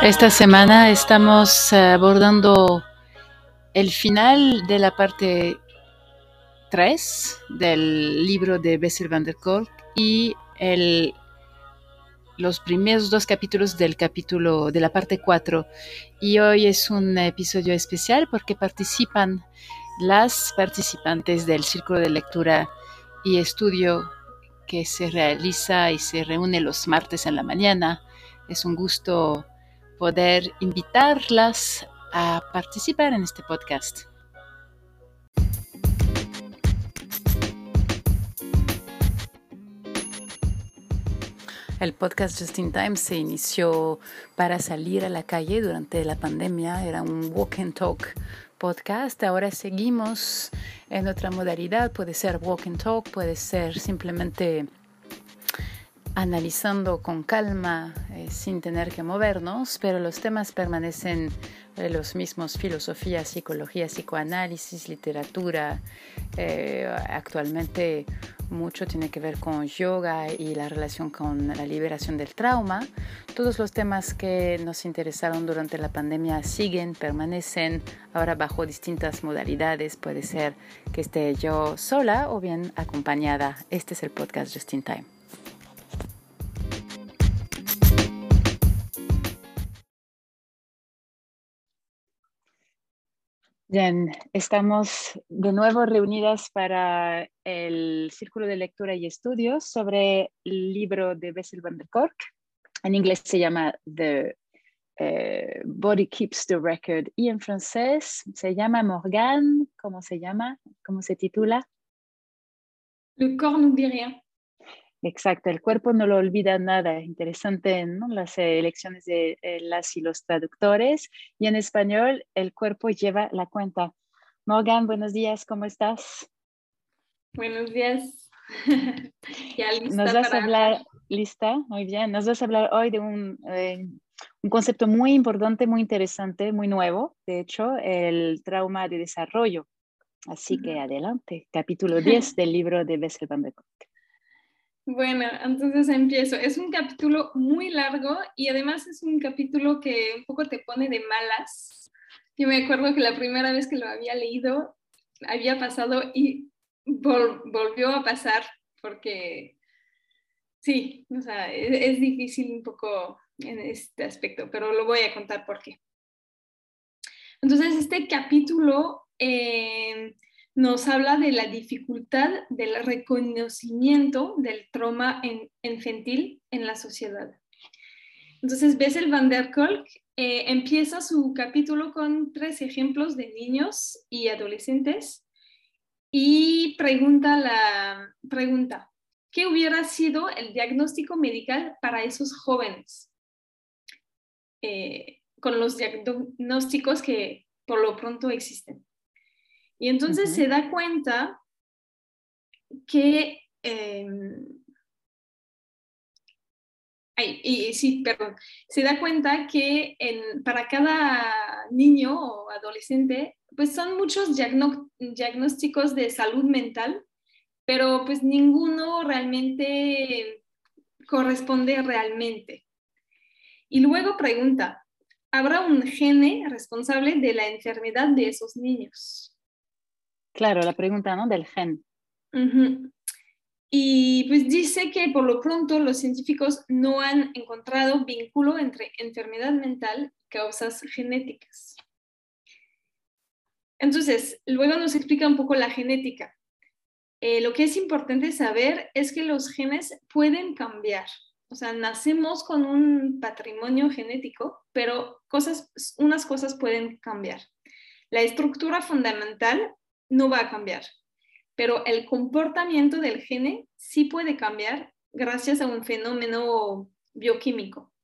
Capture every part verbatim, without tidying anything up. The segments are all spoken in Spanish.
Esta semana estamos eh, abordando el final de la parte tres del libro de Bessel van der Kolk y el, los primeros dos capítulos del capítulo de la parte cuatro. Y hoy es un episodio especial porque participan las participantes del Círculo de Lectura y Estudio que se realiza y se reúne los martes en la mañana. Es un gusto poder invitarlas a participar en este podcast. El podcast Just in Time se inició para salir a la calle durante la pandemia. Era un walk and talk podcast. Ahora seguimos en otra modalidad. Puede ser walk and talk, puede ser simplemente analizando con calma, eh, sin tener que movernos, pero los temas permanecen eh, los mismos: filosofía, psicología, psicoanálisis, literatura. Eh, actualmente mucho tiene que ver con yoga y la relación con la liberación del trauma. Todos los temas que nos interesaron durante la pandemia siguen, permanecen, ahora bajo distintas modalidades. Puede ser que esté yo sola o bien acompañada. Este es el podcast Just in Time. Bien, estamos de nuevo reunidas para el Círculo de Lectura y Estudios sobre el libro de Bessel van der Kolk. En inglés se llama The uh, Body Keeps the Record y en francés se llama Morgane. ¿Cómo se llama? ¿Cómo se titula? Le corps n'oublie rien. Exacto, el cuerpo no lo olvida nada. Interesante, ¿no? Las elecciones de eh, las y los traductores. Y en español, el cuerpo lleva la cuenta. Morgane, buenos días, ¿cómo estás? Buenos días. Ya lista Nos vas para a hablar, hablar. lista, muy bien. Nos vas a hablar hoy de un, eh, un concepto muy importante, muy interesante, muy nuevo. De hecho, el trauma de desarrollo. Así que adelante, capítulo diez del libro de Bessel van der Kolk. Bueno, entonces empiezo. Es un capítulo muy largo y además es un capítulo que un poco te pone de malas. Yo me acuerdo que la primera vez que lo había leído había pasado y vol volvió a pasar porque sí, o sea, es, es difícil un poco en este aspecto, pero lo voy a contar por qué. Entonces, este capítulo eh, nos habla de la dificultad del reconocimiento del trauma en, infantil en la sociedad. Entonces, Bessel van der Kolk eh, empieza su capítulo con tres ejemplos de niños y adolescentes y pregunta, la, pregunta, ¿qué hubiera sido el diagnóstico medical para esos jóvenes? Eh, con los diagnósticos que por lo pronto existen. Y entonces uh-huh. se da cuenta que eh, ay, y, sí, perdón, se da cuenta que en, para cada niño o adolescente pues son muchos diagno diagnósticos de salud mental, pero pues ninguno realmente corresponde realmente. Y luego pregunta, ¿habrá un gene responsable de la enfermedad de esos niños? Claro, la pregunta, ¿no? Del gen. Uh-huh. Y pues dice que por lo pronto los científicos no han encontrado vínculo entre enfermedad mental y causas genéticas. Entonces, luego nos explica un poco la genética. Eh, lo que es importante saber es que los genes pueden cambiar. O sea, nacemos con un patrimonio genético, pero cosas, unas cosas pueden cambiar. La estructura fundamental no va a cambiar, pero el comportamiento del gene sí puede cambiar gracias a un fenómeno bioquímico.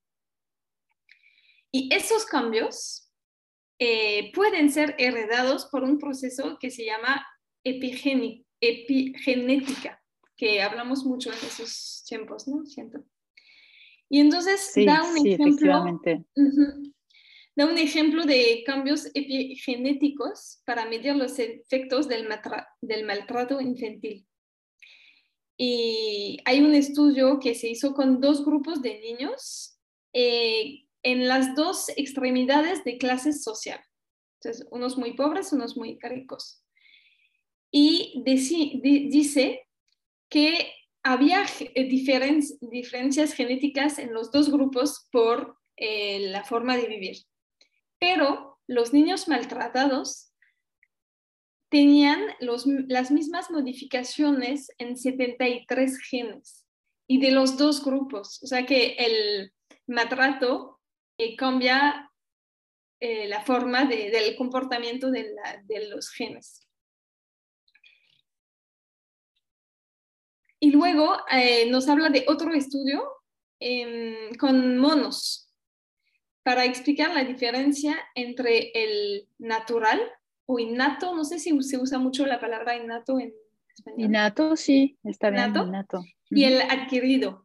Y esos cambios eh, pueden ser heredados por un proceso que se llama epigénica, epigenética, que hablamos mucho en esos tiempos, ¿no? Siento. Y entonces sí, da un sí, ejemplo, uh-huh, da un ejemplo de cambios epigenéticos para medir los efectos del, del maltrato infantil. Y hay un estudio que se hizo con dos grupos de niños eh, en las dos extremidades de clases sociales. Entonces, unos muy pobres, unos muy ricos. Y deci, di, dice que había diferen, diferencias genéticas en los dos grupos por eh, la forma de vivir. Pero los niños maltratados tenían los, las mismas modificaciones en setenta y tres genes y de los dos grupos. O sea que el maltrato eh, cambia eh, la forma de, del comportamiento de, la, de los genes. Y luego eh, nos habla de otro estudio eh, con monos para explicar la diferencia entre el natural o innato, no sé si se usa mucho la palabra innato en español. Innato, sí, está bien, Innato, innato. y el adquirido.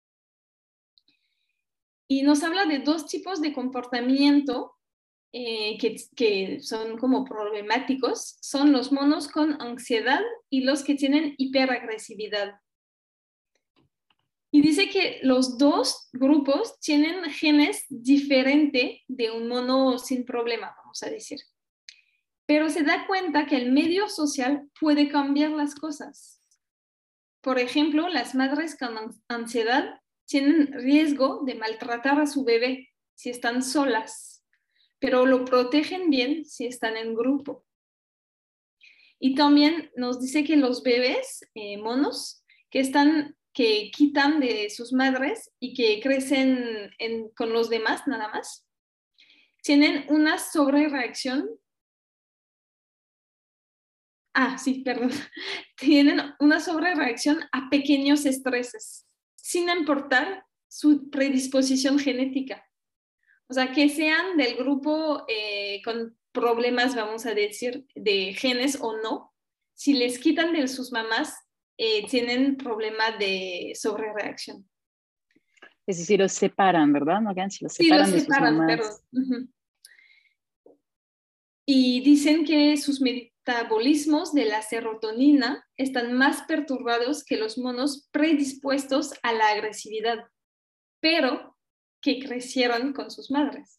Y nos habla de dos tipos de comportamiento eh, que, que son como problemáticos. Son los monos con ansiedad y los que tienen hiperagresividad. Y dice que los dos grupos tienen genes diferentes de un mono sin problema, vamos a decir. Pero se da cuenta que el medio social puede cambiar las cosas. Por ejemplo, las madres con ansiedad tienen riesgo de maltratar a su bebé si están solas, pero lo protegen bien si están en grupo. Y también nos dice que los bebés eh, monos que están que quitan de sus madres y que crecen en, con los demás nada más, tienen una sobrereacción. Ah, sí, perdón. Tienen una sobrereacción a pequeños estreses, sin importar su predisposición genética. O sea, que sean del grupo eh, con problemas, vamos a decir, de genes o no, si les quitan de sus mamás, eh, tienen problema de sobrereacción. Es decir, los separan, ¿verdad? ¿No? Si los Sí, los separan de sus separan, mamás. perdón. Uh-huh. Y dicen que sus metabolismos de la serotonina están más perturbados que los monos predispuestos a la agresividad, pero que crecieron con sus madres.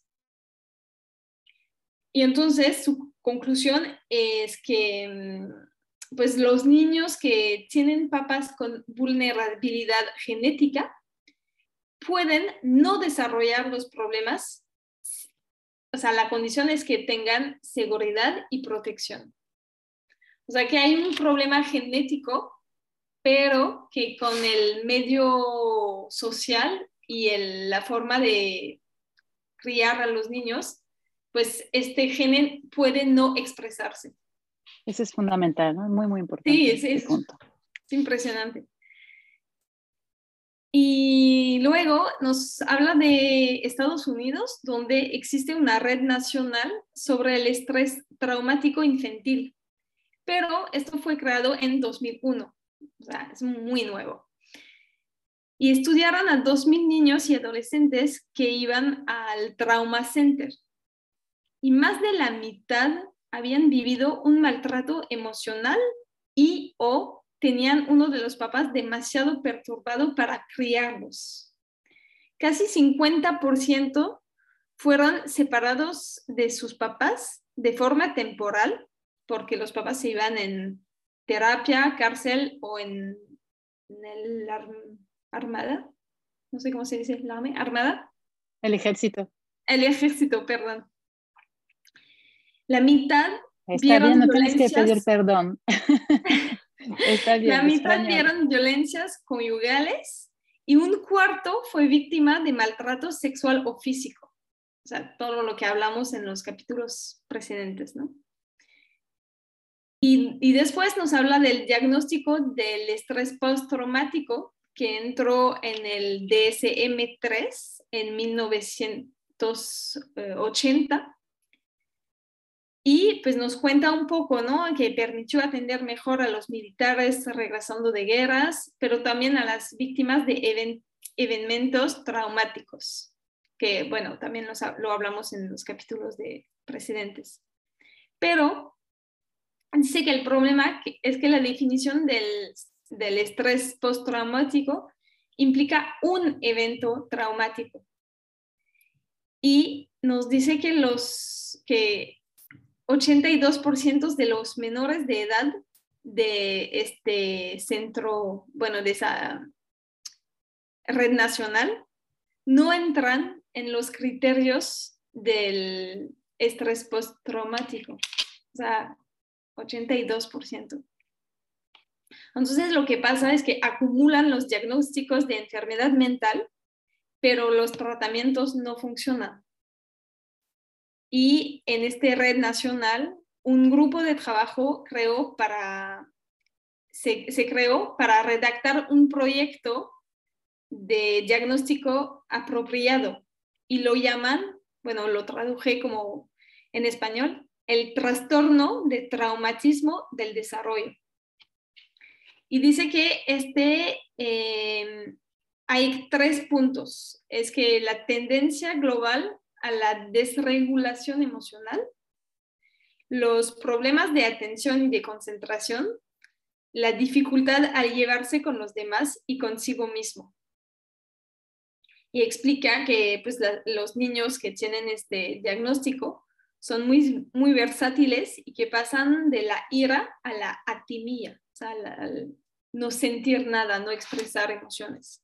Y entonces su conclusión es que pues, los niños que tienen papás con vulnerabilidad genética pueden no desarrollar los problemas. O sea, la condición es que tengan seguridad y protección. O sea, que hay un problema genético, pero que con el medio social y el, la forma de criar a los niños, pues este gen puede no expresarse. Eso es fundamental, ¿no? Muy, muy importante. Sí, es, es, punto. es impresionante. Y luego nos habla de Estados Unidos, donde existe una red nacional sobre el estrés traumático infantil. Pero esto fue creado en dos mil uno, o sea, es muy nuevo. Y estudiaron a dos mil niños y adolescentes que iban al Trauma Center. Y más de la mitad habían vivido un maltrato emocional y o tenían uno de los papás demasiado perturbado para criarlos. Casi cincuenta por ciento fueron separados de sus papás de forma temporal, porque los papás se iban en terapia, cárcel o en, en el ar, armada. No sé cómo se dice, ¿la armada? El ejército. El ejército, perdón. La mitad Está vieron bien, no violencias. Tienes que pedir perdón. Está bien. La mitad vieron violencias conyugales y un cuarto fue víctima de maltrato sexual o físico. O sea, todo lo que hablamos en los capítulos precedentes, ¿no? Y, y después nos habla del diagnóstico del estrés postraumático que entró en el D S M tres en mil novecientos ochenta. Y pues nos cuenta un poco, ¿no? Que permitió atender mejor a los militares regresando de guerras, pero también a las víctimas de event eventos traumáticos, que bueno, también los, lo hablamos en los capítulos de precedentes. Pero dice que el problema es que la definición del, del estrés postraumático implica un evento traumático. y nos dice que, los, que ochenta y dos por ciento de los menores de edad de este centro, bueno, de esa red nacional, no entran en los criterios del estrés postraumático. O sea, ochenta y dos por ciento. Entonces, lo que pasa es que acumulan los diagnósticos de enfermedad mental, pero los tratamientos no funcionan. Y en esta red nacional, un grupo de trabajo creó para, se, se creó para redactar un proyecto de diagnóstico apropiado y lo llaman, bueno, lo traduje como en español, el trastorno de traumatismo del desarrollo. Y dice que este, eh, hay tres puntos. Es que la tendencia global a la desregulación emocional, los problemas de atención y de concentración, la dificultad al llevarse con los demás y consigo mismo. Y explica que pues, la, los niños que tienen este diagnóstico son muy, muy versátiles y que pasan de la ira a la atimia, o sea, al, al no sentir nada, no expresar emociones.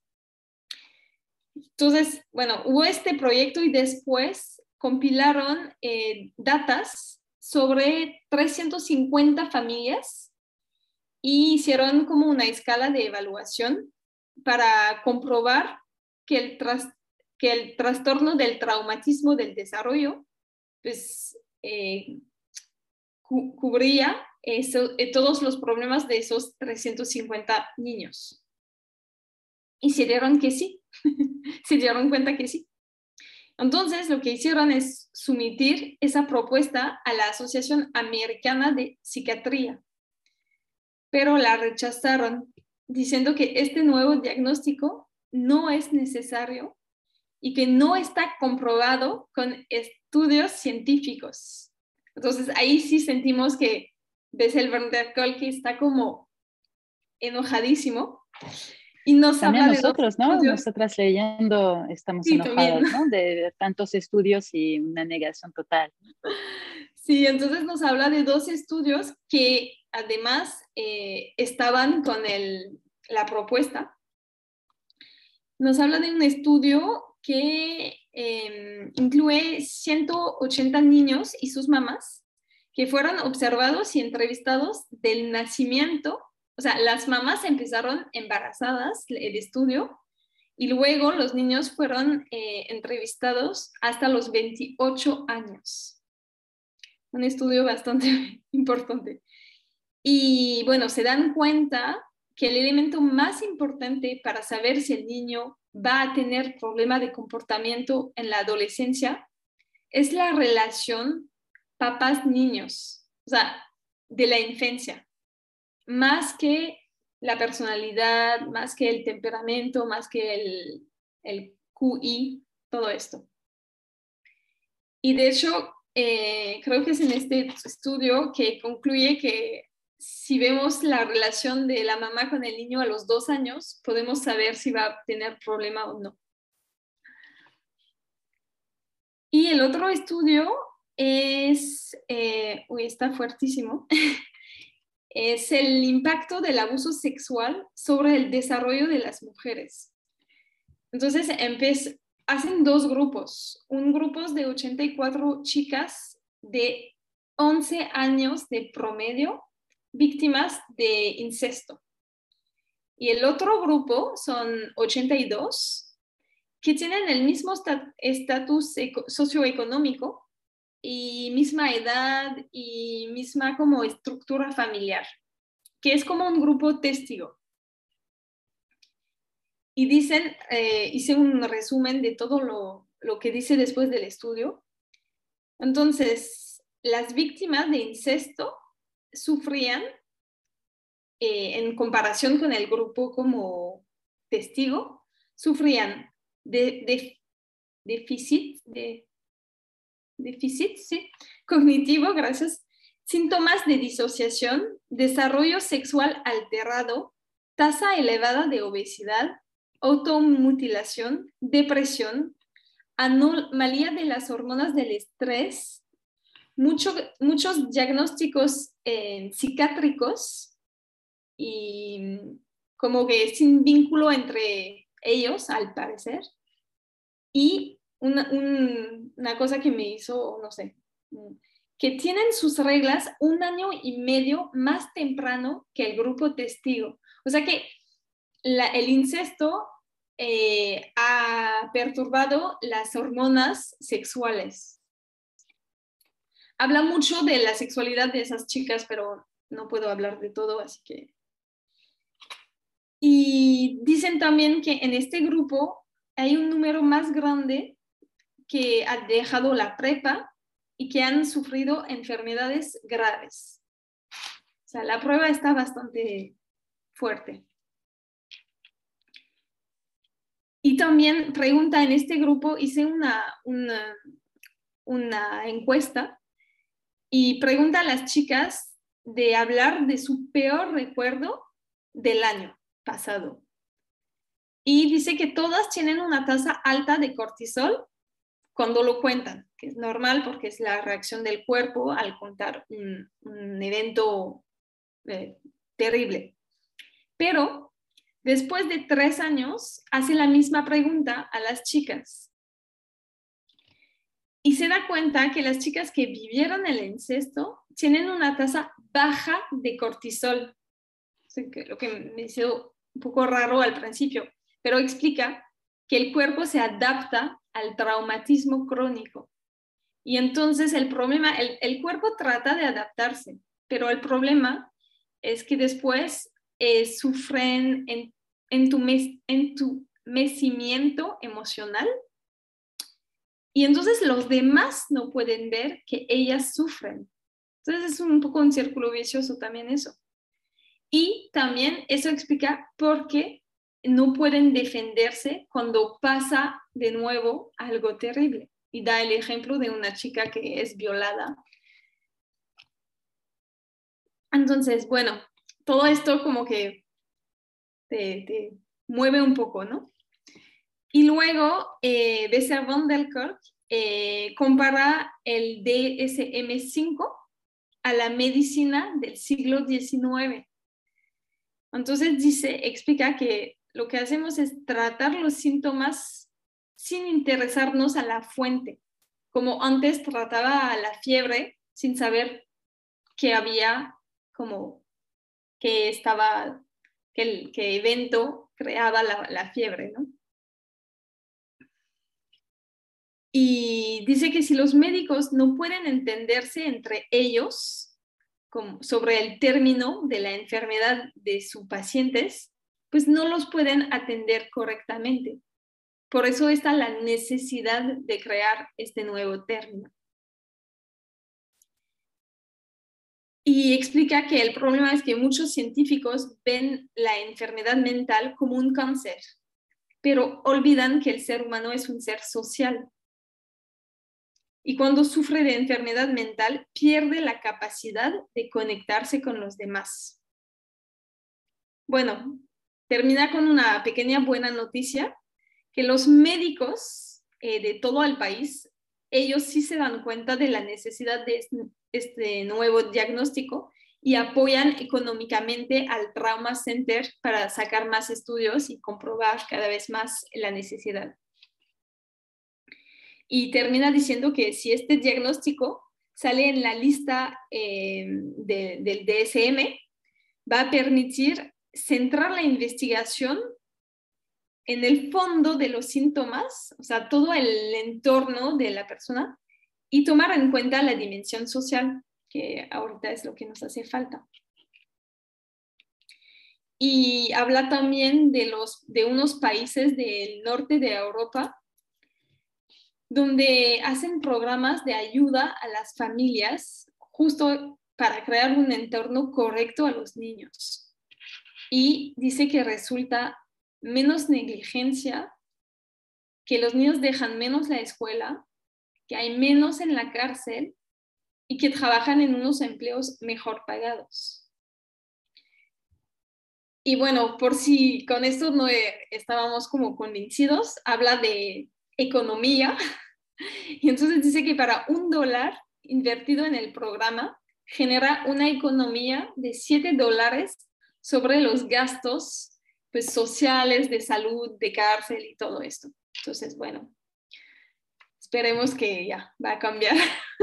Entonces, bueno, hubo este proyecto y después compilaron eh, datas sobre trescientas cincuenta familias y hicieron como una escala de evaluación para comprobar que el, tras, que el trastorno del traumatismo del desarrollo pues, eh, cu cubría eso, eh, todos los problemas de esos trescientos cincuenta niños. Y se dieron que sí, se dieron cuenta que sí. Entonces, lo que hicieron es someter esa propuesta a la Asociación Americana de Psiquiatría, pero la rechazaron, diciendo que este nuevo diagnóstico no es necesario y que no está comprobado con estudios científicos. Entonces, ahí sí sentimos que Bessel van der Kolk está como enojadísimo y nos También habla de dos nosotros, ¿no? estudios. Nosotras leyendo estamos Sí, también. enojadas, ¿no? De tantos estudios y una negación total. Sí, entonces nos habla de dos estudios que además eh, estaban con el, la propuesta. Nos habla de un estudio que eh, incluye ciento ochenta niños y sus mamás que fueron observados y entrevistados del nacimiento. O sea, las mamás empezaron embarazadas, el estudio, y luego los niños fueron eh, entrevistados hasta los veintiocho años. Un estudio bastante importante. Y bueno, se dan cuenta que el elemento más importante para saber si el niño va a tener problema de comportamiento en la adolescencia es la relación papás-niños, o sea, de la infancia, más que la personalidad, más que el temperamento, más que el, el Q I, todo esto. Y de hecho, eh, creo que es en este estudio que concluye que si vemos la relación de la mamá con el niño a los dos años, podemos saber si va a tener problema o no. Y el otro estudio es, eh, uy, está fuertísimo, es el impacto del abuso sexual sobre el desarrollo de las mujeres. Entonces, empecé, hacen dos grupos, un grupo de ochenta y cuatro chicas de once años de promedio, víctimas de incesto. Y el otro grupo son ochenta y dos que tienen el mismo estatus socioeconómico y misma edad y misma como estructura familiar, que es como un grupo testigo. Y dicen, eh, hice un resumen de todo lo, lo que dice después del estudio. Entonces, las víctimas de incesto sufrían, eh, en comparación con el grupo como testigo, sufrían de, de déficit, de, déficit sí, cognitivo, gracias, síntomas de disociación, desarrollo sexual alterado, tasa elevada de obesidad, automutilación, depresión, anomalía de las hormonas del estrés, mucho, muchos diagnósticos eh, psiquiátricos y como que sin vínculo entre ellos, al parecer. Y una, un, una cosa que me hizo, no sé, que tienen sus reglas un año y medio más temprano que el grupo testigo. O sea que la, el incesto eh, ha perturbado las hormonas sexuales. Habla mucho de la sexualidad de esas chicas, pero no puedo hablar de todo, así que... Y dicen también que en este grupo hay un número más grande que ha dejado la prepa y que han sufrido enfermedades graves. O sea, la prueba está bastante fuerte. Y también pregunta en este grupo, hice una, una, una encuesta y pregunta a las chicas de hablar de su peor recuerdo del año pasado. Y dice que todas tienen una tasa alta de cortisol cuando lo cuentan, que es normal porque es la reacción del cuerpo al contar un, un evento eh, terrible. Pero después de tres años, hace la misma pregunta a las chicas. Y se da cuenta que las chicas que vivieron el incesto tienen una tasa baja de cortisol. O sea, que lo que me hizo un poco raro al principio, pero explica que el cuerpo se adapta al traumatismo crónico. Y entonces el problema, el, el cuerpo trata de adaptarse, pero el problema es que después eh, sufren en, entumecimiento emocional y entonces los demás no pueden ver que ellas sufren. Entonces es un poco un círculo vicioso también eso. Y también eso explica por qué no pueden defenderse cuando pasa de nuevo algo terrible. Y da el ejemplo de una chica que es violada. Entonces, bueno, todo esto como que te, te mueve un poco, ¿no? Y luego, eh, Bessel van der Kolk eh, compara el D S M cinco a la medicina del siglo diecinueve. Entonces dice, explica que lo que hacemos es tratar los síntomas sin interesarnos a la fuente, como antes trataba a la fiebre sin saber que había, como que estaba, que el que evento creaba la, la fiebre, ¿no? Y dice que si los médicos no pueden entenderse entre ellos como sobre el término de la enfermedad de sus pacientes, pues no los pueden atender correctamente. Por eso está la necesidad de crear este nuevo término. Y explica que el problema es que muchos científicos ven la enfermedad mental como un cáncer, pero olvidan que el ser humano es un ser social. Y cuando sufre de enfermedad mental, pierde la capacidad de conectarse con los demás. Bueno, termina con una pequeña buena noticia, que los médicos eh, de todo el país, ellos sí se dan cuenta de la necesidad de este nuevo diagnóstico y apoyan económicamente al Trauma Center para sacar más estudios y comprobar cada vez más la necesidad. Y termina diciendo que si este diagnóstico sale en la lista eh, de, del D S M, va a permitir centrar la investigación en el fondo de los síntomas, o sea, todo el entorno de la persona, y tomar en cuenta la dimensión social, que ahorita es lo que nos hace falta. Y habla también de, los, de unos países del norte de Europa, donde hacen programas de ayuda a las familias justo para crear un entorno correcto a los niños. Y dice que resulta menos negligencia, que los niños dejan menos la escuela, que hay menos en la cárcel y que trabajan en unos empleos mejor pagados. Y bueno, por si con esto no estábamos como convencidos, habla de economía Y entonces dice que para un dólar invertido en el programa genera una economía de siete dólares sobre los gastos pues, sociales, de salud, de cárcel y todo esto. Entonces, bueno, esperemos que ya va a cambiar.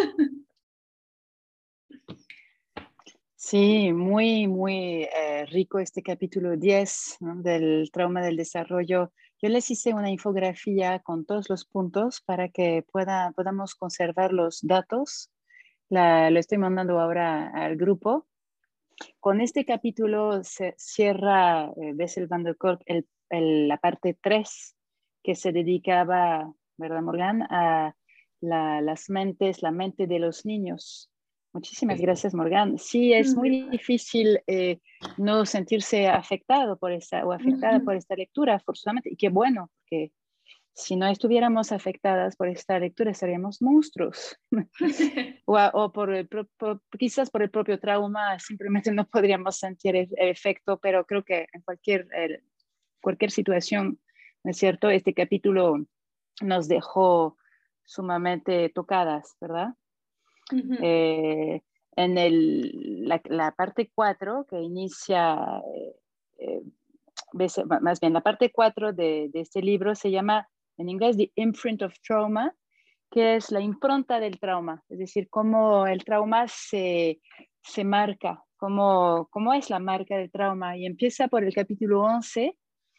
Sí, muy, muy eh, rico este capítulo diez, ¿no? Del trauma del desarrollo. Yo les hice una infografía con todos los puntos para que pueda, podamos conservar los datos. La, lo estoy mandando ahora al grupo. Con este capítulo se cierra eh, Bessel van der Kolk el, el, la parte tres, que se dedicaba, ¿verdad, Morgan?, a la, las mentes, la mente de los niños. Muchísimas gracias, Morgan. Sí, es muy difícil eh, no sentirse afectado por esta, o afectada por esta lectura, forzosamente, y qué bueno, porque si no estuviéramos afectadas por esta lectura, estaríamos monstruos. o, a, o por el por, quizás por el propio trauma, simplemente no podríamos sentir el, el efecto, pero creo que en cualquier, el, cualquier situación, ¿no es cierto? Este capítulo nos dejó sumamente tocadas, ¿verdad? Uh-huh. eh, en el, la, la parte cuatro, que inicia, eh, eh, más bien la parte cuatro de, de este libro se llama en inglés The Imprint of Trauma, que es la impronta del trauma, es decir, cómo el trauma se, se marca, cómo, cómo es la marca del trauma. Y empieza por el capítulo once,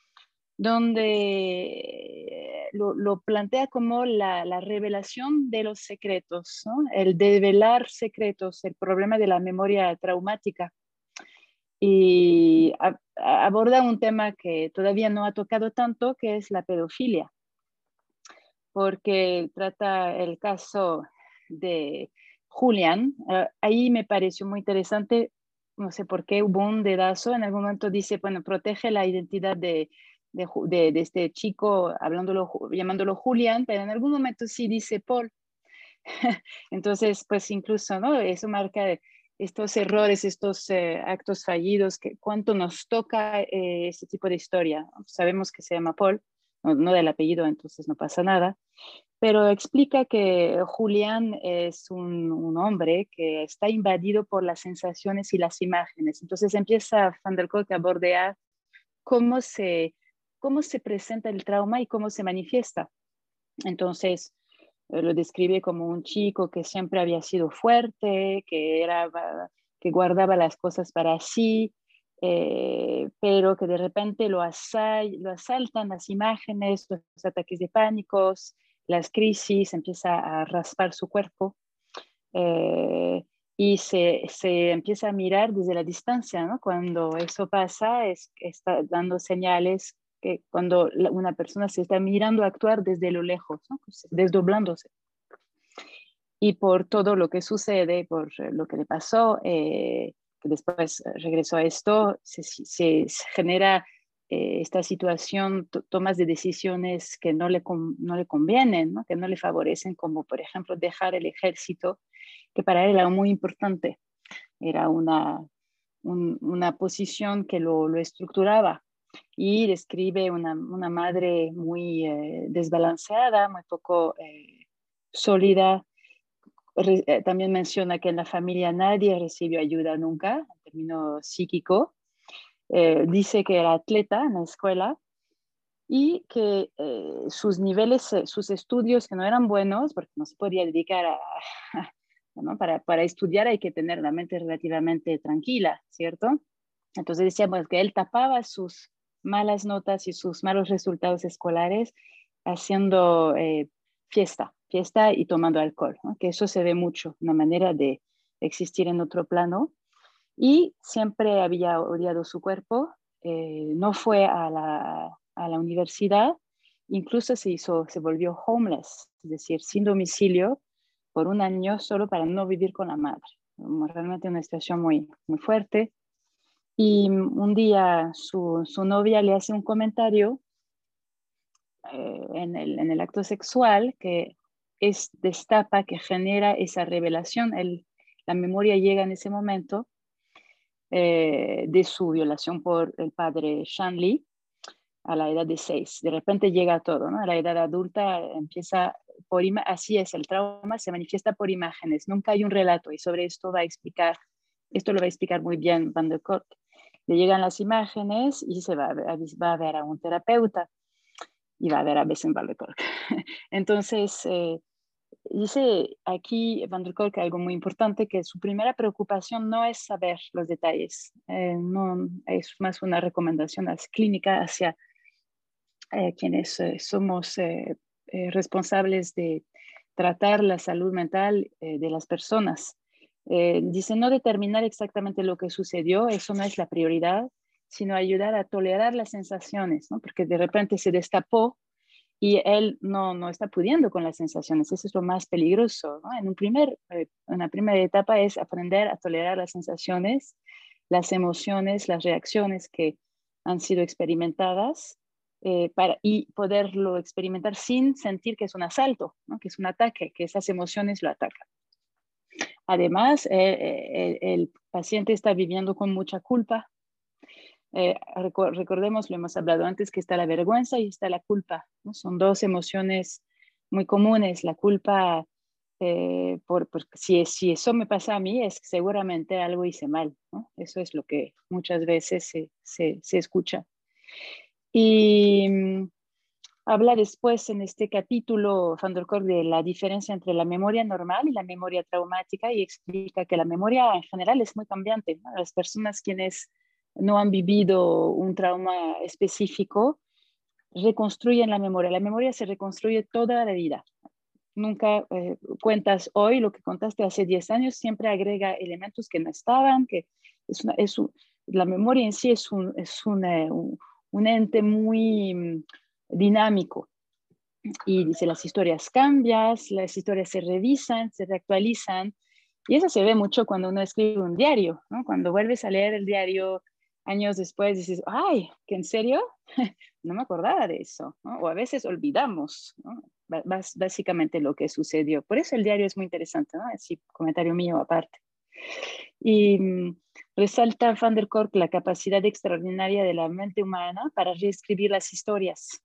donde lo, lo plantea como la, la revelación de los secretos, ¿no? El develar secretos, el problema de la memoria traumática. Y a, a, aborda un tema que todavía no ha tocado tanto, que es la pedofilia, porque trata el caso de Julián. Uh, ahí me pareció muy interesante, no sé por qué, hubo un dedazo, en algún momento dice, bueno, protege la identidad de, de, de, de este chico, hablándolo, llamándolo Julián, pero en algún momento sí dice Paul. Entonces, pues incluso, ¿no? Eso marca estos errores, estos eh, actos fallidos, que cuánto nos toca eh, este tipo de historia. Sabemos que se llama Paul, no, no del apellido, entonces no pasa nada, pero explica que Julián es un, un hombre que está invadido por las sensaciones y las imágenes. Entonces empieza Van der Kolk a bordear cómo se, cómo se presenta el trauma y cómo se manifiesta. Entonces, lo describe como un chico que siempre había sido fuerte, que, era, que guardaba las cosas para sí, eh, pero que de repente lo, asal, lo asaltan las imágenes, los ataques de pánicos, las crisis, empieza a raspar su cuerpo eh, y se, se empieza a mirar desde la distancia, ¿no? Cuando eso pasa, es, está dando señales que cuando una persona se está mirando actuar desde lo lejos, ¿no? Desdoblándose. Y por todo lo que sucede, por lo que le pasó, eh, que después regresó a esto, se, se, se genera eh, esta situación, tomas de decisiones que no le, no le convienen, ¿no? Que no le favorecen, como por ejemplo dejar el ejército, que para él era muy importante, era una, un, una posición que lo, lo estructuraba. Y describe una, una madre muy eh, desbalanceada, muy poco eh, sólida. Re, eh, también menciona que en la familia nadie recibió ayuda nunca, en términos psíquico. Eh, dice que era atleta en la escuela y que eh, sus niveles, sus estudios que no eran buenos, porque no se podía dedicar a... a ¿no? Para, para estudiar hay que tener la mente relativamente tranquila, ¿cierto? Entonces decíamos que él tapaba sus malas notas y sus malos resultados escolares haciendo eh, fiesta, fiesta y tomando alcohol, ¿no? Que eso se ve mucho, una manera de existir en otro plano. Y siempre había odiado su cuerpo, eh, no fue a la, a la universidad, incluso se, hizo, se volvió homeless, es decir, sin domicilio, por un año solo para no vivir con la madre. Realmente una situación muy, muy fuerte. Y un día su, su novia le hace un comentario eh, en, el, en el acto sexual que es, destapa, que genera esa revelación. El, la memoria llega en ese momento eh, de su violación por el padre Shanley a la edad de seis. De repente llega todo, ¿no? A la edad adulta empieza por así es, el trauma se manifiesta por imágenes, nunca hay un relato, y sobre esto va a explicar, esto lo va a explicar muy bien Van der Kolk. Le llegan las imágenes y se va a ver, va a, ver a un terapeuta y va a ver a Bessem Van der Kolk. Entonces, eh, dice aquí Van der Kolk algo muy importante, que su primera preocupación no es saber los detalles, eh, no, es más una recomendación clínica hacia eh, quienes eh, somos eh, eh, responsables de tratar la salud mental eh, de las personas. Eh, dice no determinar exactamente lo que sucedió, eso no es la prioridad, sino ayudar a tolerar las sensaciones, ¿no? Porque de repente se destapó y él no, no está pudiendo con las sensaciones. Eso es lo más peligroso, ¿no? En un primer, eh, una primera etapa es aprender a tolerar las sensaciones, las emociones, las reacciones que han sido experimentadas eh, para, y poderlo experimentar sin sentir que es un asalto, ¿no? Que es un ataque, que esas emociones lo atacan. Además, eh, eh, el paciente está viviendo con mucha culpa. Eh, recordemos, lo hemos hablado antes, que está la vergüenza y está la culpa, ¿no? Son dos emociones muy comunes. La culpa, eh, por, por, si, si eso me pasa a mí, es que seguramente algo hice mal, ¿no? Eso es lo que muchas veces se, se, se escucha. Y um, habla después en este capítulo Van der Kolk de la diferencia entre la memoria normal y la memoria traumática, y explica que la memoria en general es muy cambiante, ¿no? Las personas quienes no han vivido un trauma específico reconstruyen la memoria. La memoria se reconstruye toda la vida. Nunca eh, cuentas hoy lo que contaste hace diez años, siempre agrega elementos que no estaban, que es una, es un, la memoria en sí es un, es una, un, un ente muy um, dinámico. Y dice, las historias cambian, las historias se revisan, se reactualizan, y eso se ve mucho cuando uno escribe un diario, ¿no? Cuando vuelves a leer el diario años después, dices, ay, ¿que en serio? No me acordaba de eso, ¿no? O a veces olvidamos, ¿no? Bás, básicamente lo que sucedió. Por eso el diario es muy interesante, ¿no? Es un comentario mío aparte. Y um, resalta Van der Kolk la capacidad extraordinaria de la mente humana para reescribir las historias.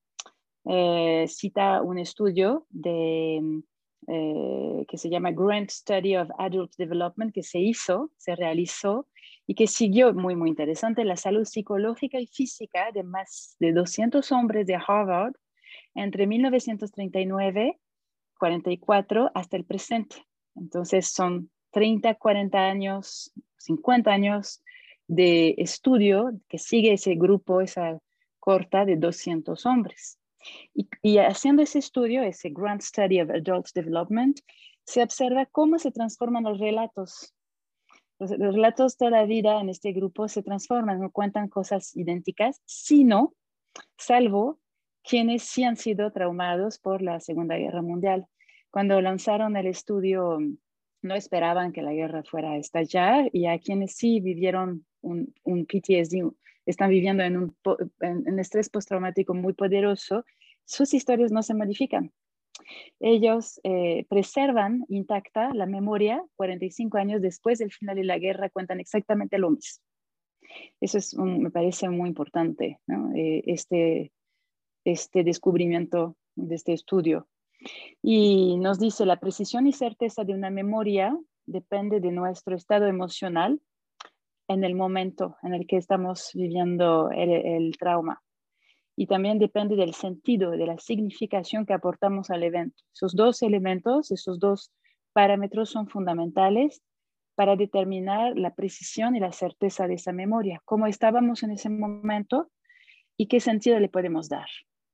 Eh, cita un estudio de, eh, que se llama Grant Study of Adult Development, que se hizo, se realizó y que siguió, muy, muy interesante, la salud psicológica y física de más de doscientos hombres de Harvard entre mil novecientos treinta y nueve, cuarenta y cuatro hasta el presente. Entonces son treinta, cuarenta años, cincuenta años de estudio que sigue ese grupo, esa corta de doscientos hombres. Y, y haciendo ese estudio, ese Grant Study of Adult Development, se observa cómo se transforman los relatos. Los, los relatos toda la vida en este grupo se transforman, no cuentan cosas idénticas, sino, salvo quienes sí han sido traumados por la Segunda Guerra Mundial. Cuando lanzaron el estudio, no esperaban que la guerra fuera a estallar, y a quienes sí vivieron un, un P T S D, están viviendo en un en, en estrés postraumático muy poderoso, sus historias no se modifican. Ellos eh, preservan intacta la memoria, cuarenta y cinco años después del final de la guerra, cuentan exactamente lo mismo. Eso es un, me parece muy importante, ¿no? eh, este, este descubrimiento de este estudio. Y nos dice, la precisión y certeza de una memoria depende de nuestro estado emocional en el momento en el que estamos viviendo el, el trauma. Y también depende del sentido, de la significación que aportamos al evento. Esos dos elementos, esos dos parámetros son fundamentales para determinar la precisión y la certeza de esa memoria, cómo estábamos en ese momento y qué sentido le podemos dar.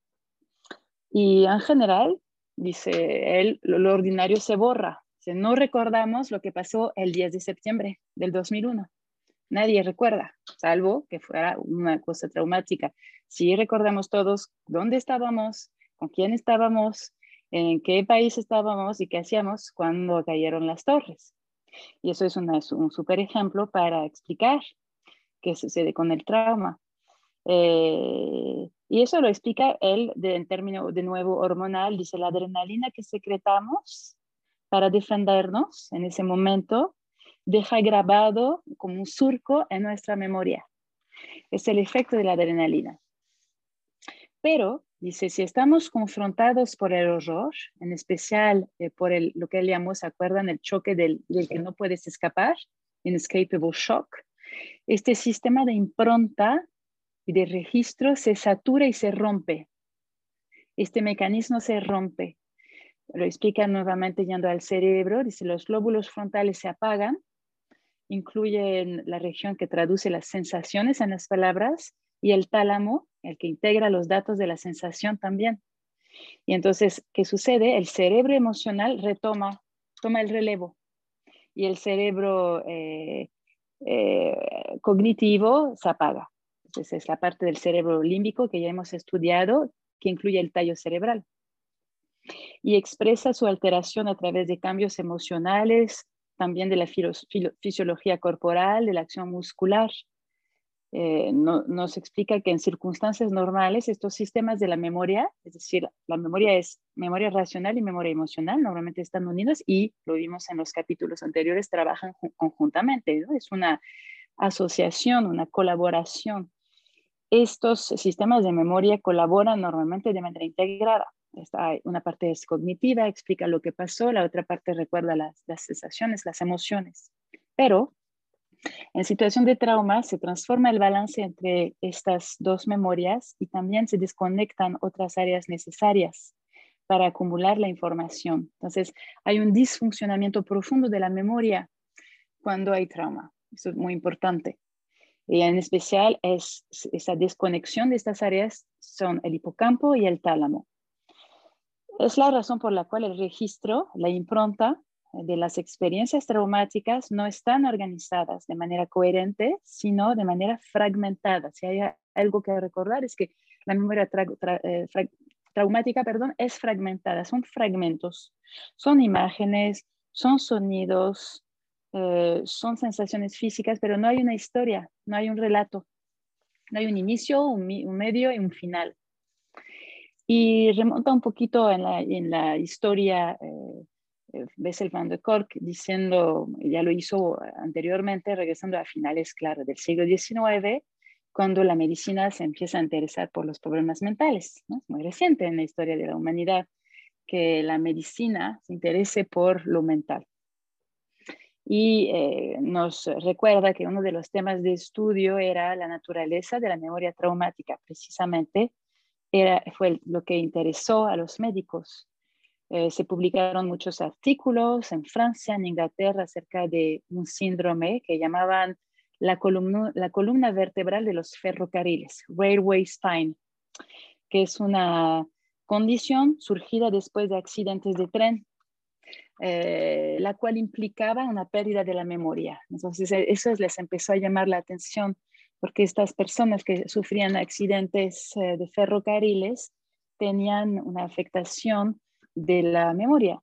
Y en general, dice él, lo, lo ordinario se borra. Dice, no recordamos lo que pasó el diez de septiembre del dos mil uno. Nadie recuerda, salvo que fuera una cosa traumática. Sí recordamos todos dónde estábamos, con quién estábamos, en qué país estábamos y qué hacíamos cuando cayeron las torres. Y eso es, una, es un súper ejemplo para explicar qué sucede con el trauma. Eh, y eso lo explica él de, en términos de nuevo hormonal. Dice, la adrenalina que secretamos para defendernos en ese momento deja grabado como un surco en nuestra memoria. Es el efecto de la adrenalina. Pero Dice, si estamos confrontados por el horror, en especial eh, por el, lo que él llamó, ¿se acuerdan? El choque del, del que no puedes escapar, inescapable shock. Este sistema de impronta y de registro se satura y se rompe. Este mecanismo se rompe. Lo explica nuevamente yendo al cerebro. Dice, los lóbulos frontales se apagan, incluyen la región que traduce las sensaciones en las palabras y el tálamo, el que integra los datos de la sensación también. Y entonces, ¿qué sucede? El cerebro emocional retoma, toma el relevo y el cerebro eh, eh, cognitivo se apaga. Entonces, es la parte del cerebro límbico que ya hemos estudiado, que incluye el tallo cerebral. Y expresa su alteración a través de cambios emocionales, también de la fisiología corporal, de la acción muscular. Eh, no, nos explica que en circunstancias normales estos sistemas de la memoria, es decir, la memoria es memoria racional y memoria emocional, normalmente están unidos y lo vimos en los capítulos anteriores, trabajan conjuntamente, ¿no? Es una asociación, una colaboración. Estos sistemas de memoria colaboran normalmente de manera integrada. Esta, una parte es cognitiva, explica lo que pasó, la otra parte recuerda las, las sensaciones, las emociones. Pero en situación de trauma se transforma el balance entre estas dos memorias y también se desconectan otras áreas necesarias para acumular la información. Entonces, hay un disfuncionamiento profundo de la memoria cuando hay trauma. Eso es muy importante. Y en especial es esa desconexión de estas áreas son el hipocampo y el tálamo. Es la razón por la cual el registro, la impronta de las experiencias traumáticas no están organizadas de manera coherente, sino de manera fragmentada. Si hay algo que recordar es que la memoria tra tra eh, fra traumática perdón, es fragmentada, son fragmentos, son imágenes, son sonidos, eh, son sensaciones físicas, pero no hay una historia, no hay un relato, no hay un inicio, un, un medio y un final. Y remonta un poquito en la, en la historia eh, Bessel van der Kolk diciendo, ya lo hizo anteriormente, regresando a finales, claro, del siglo diecinueve, cuando la medicina se empieza a interesar por los problemas mentales, ¿no? Es muy reciente en la historia de la humanidad que la medicina se interese por lo mental. Y eh, nos recuerda que uno de los temas de estudio era la naturaleza de la memoria traumática, precisamente era, fue lo que interesó a los médicos. Eh, se publicaron muchos artículos en Francia, en Inglaterra, acerca de un síndrome que llamaban la columna, la columna vertebral de los ferrocarriles, Railway Spine, que es una condición surgida después de accidentes de tren, eh, la cual implicaba una pérdida de la memoria. Entonces, eso les empezó a llamar la atención, porque estas personas que sufrían accidentes eh, de ferrocarriles tenían una afectación de la memoria.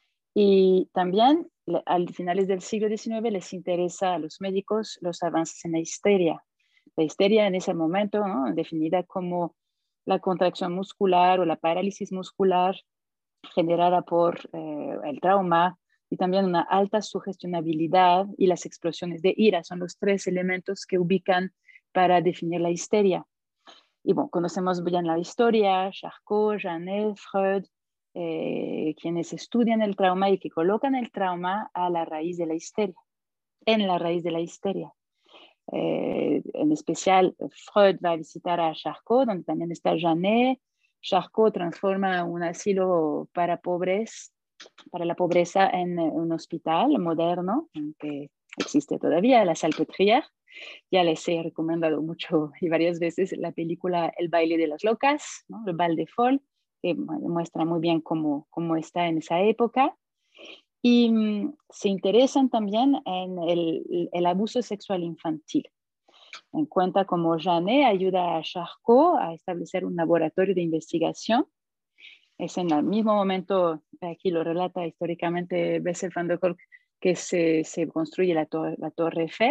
Y también a finales del siglo diecinueve les interesa a los médicos los avances en la histeria. La histeria en ese momento, ¿no?, definida como la contracción muscular o la parálisis muscular generada por eh, el trauma, y también una alta sugestionabilidad y las explosiones de ira. Son los tres elementos que ubican para definir la histeria. Y bueno, conocemos bien la historia, Charcot, Janet, Freud, eh, quienes estudian el trauma y que colocan el trauma a la raíz de la histeria, en la raíz de la histeria. Eh, en especial, Freud va a visitar a Charcot, donde también está Janet. Charcot transforma un asilo para pobres, para la pobreza, en un hospital moderno, que existe todavía, la Salpêtrière. Ya les he recomendado mucho y varias veces la película El baile de las locas, ¿no?, el Bal de Folle, que muestra muy bien cómo, cómo está en esa época. Y um, se interesan también en el, el abuso sexual infantil. En cuenta como Janet ayuda a Charcot a establecer un laboratorio de investigación. Es en el mismo momento, aquí lo relata históricamente Bessel van der Kolk, que se, se construye la, tor la Torre Eiffel.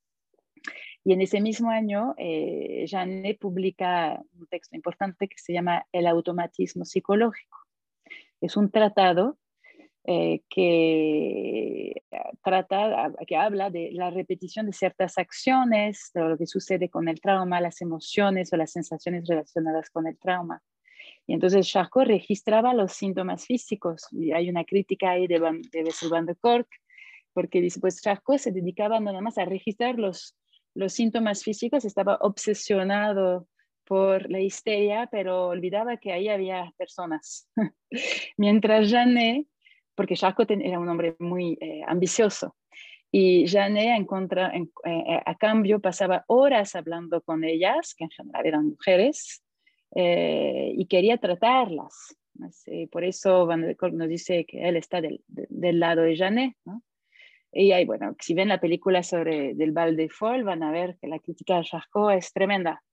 Y en ese mismo año, eh, Janet publica un texto importante que se llama El automatismo psicológico. Es un tratado eh, que, trata, que habla de la repetición de ciertas acciones, de lo que sucede con el trauma, las emociones o las sensaciones relacionadas con el trauma. Y entonces Charcot registraba los síntomas físicos. Y hay una crítica ahí de, Van, de Bessel van der Kolk, porque dice, pues Charcot se dedicaba nada más a registrar los, los síntomas físicos, estaba obsesionado por la histeria, pero olvidaba que ahí había personas. Mientras Janet, porque Charcot era un hombre muy eh, ambicioso, y Janet en contra, en, eh, a cambio pasaba horas hablando con ellas, que en general eran mujeres, eh, y quería tratarlas. Así, por eso Van der Kolk nos dice que él está del, de, del lado de Janet, ¿no? Y ahí, bueno, si ven la película sobre del Bal de Foll, van a ver que la crítica de Charcot es tremenda.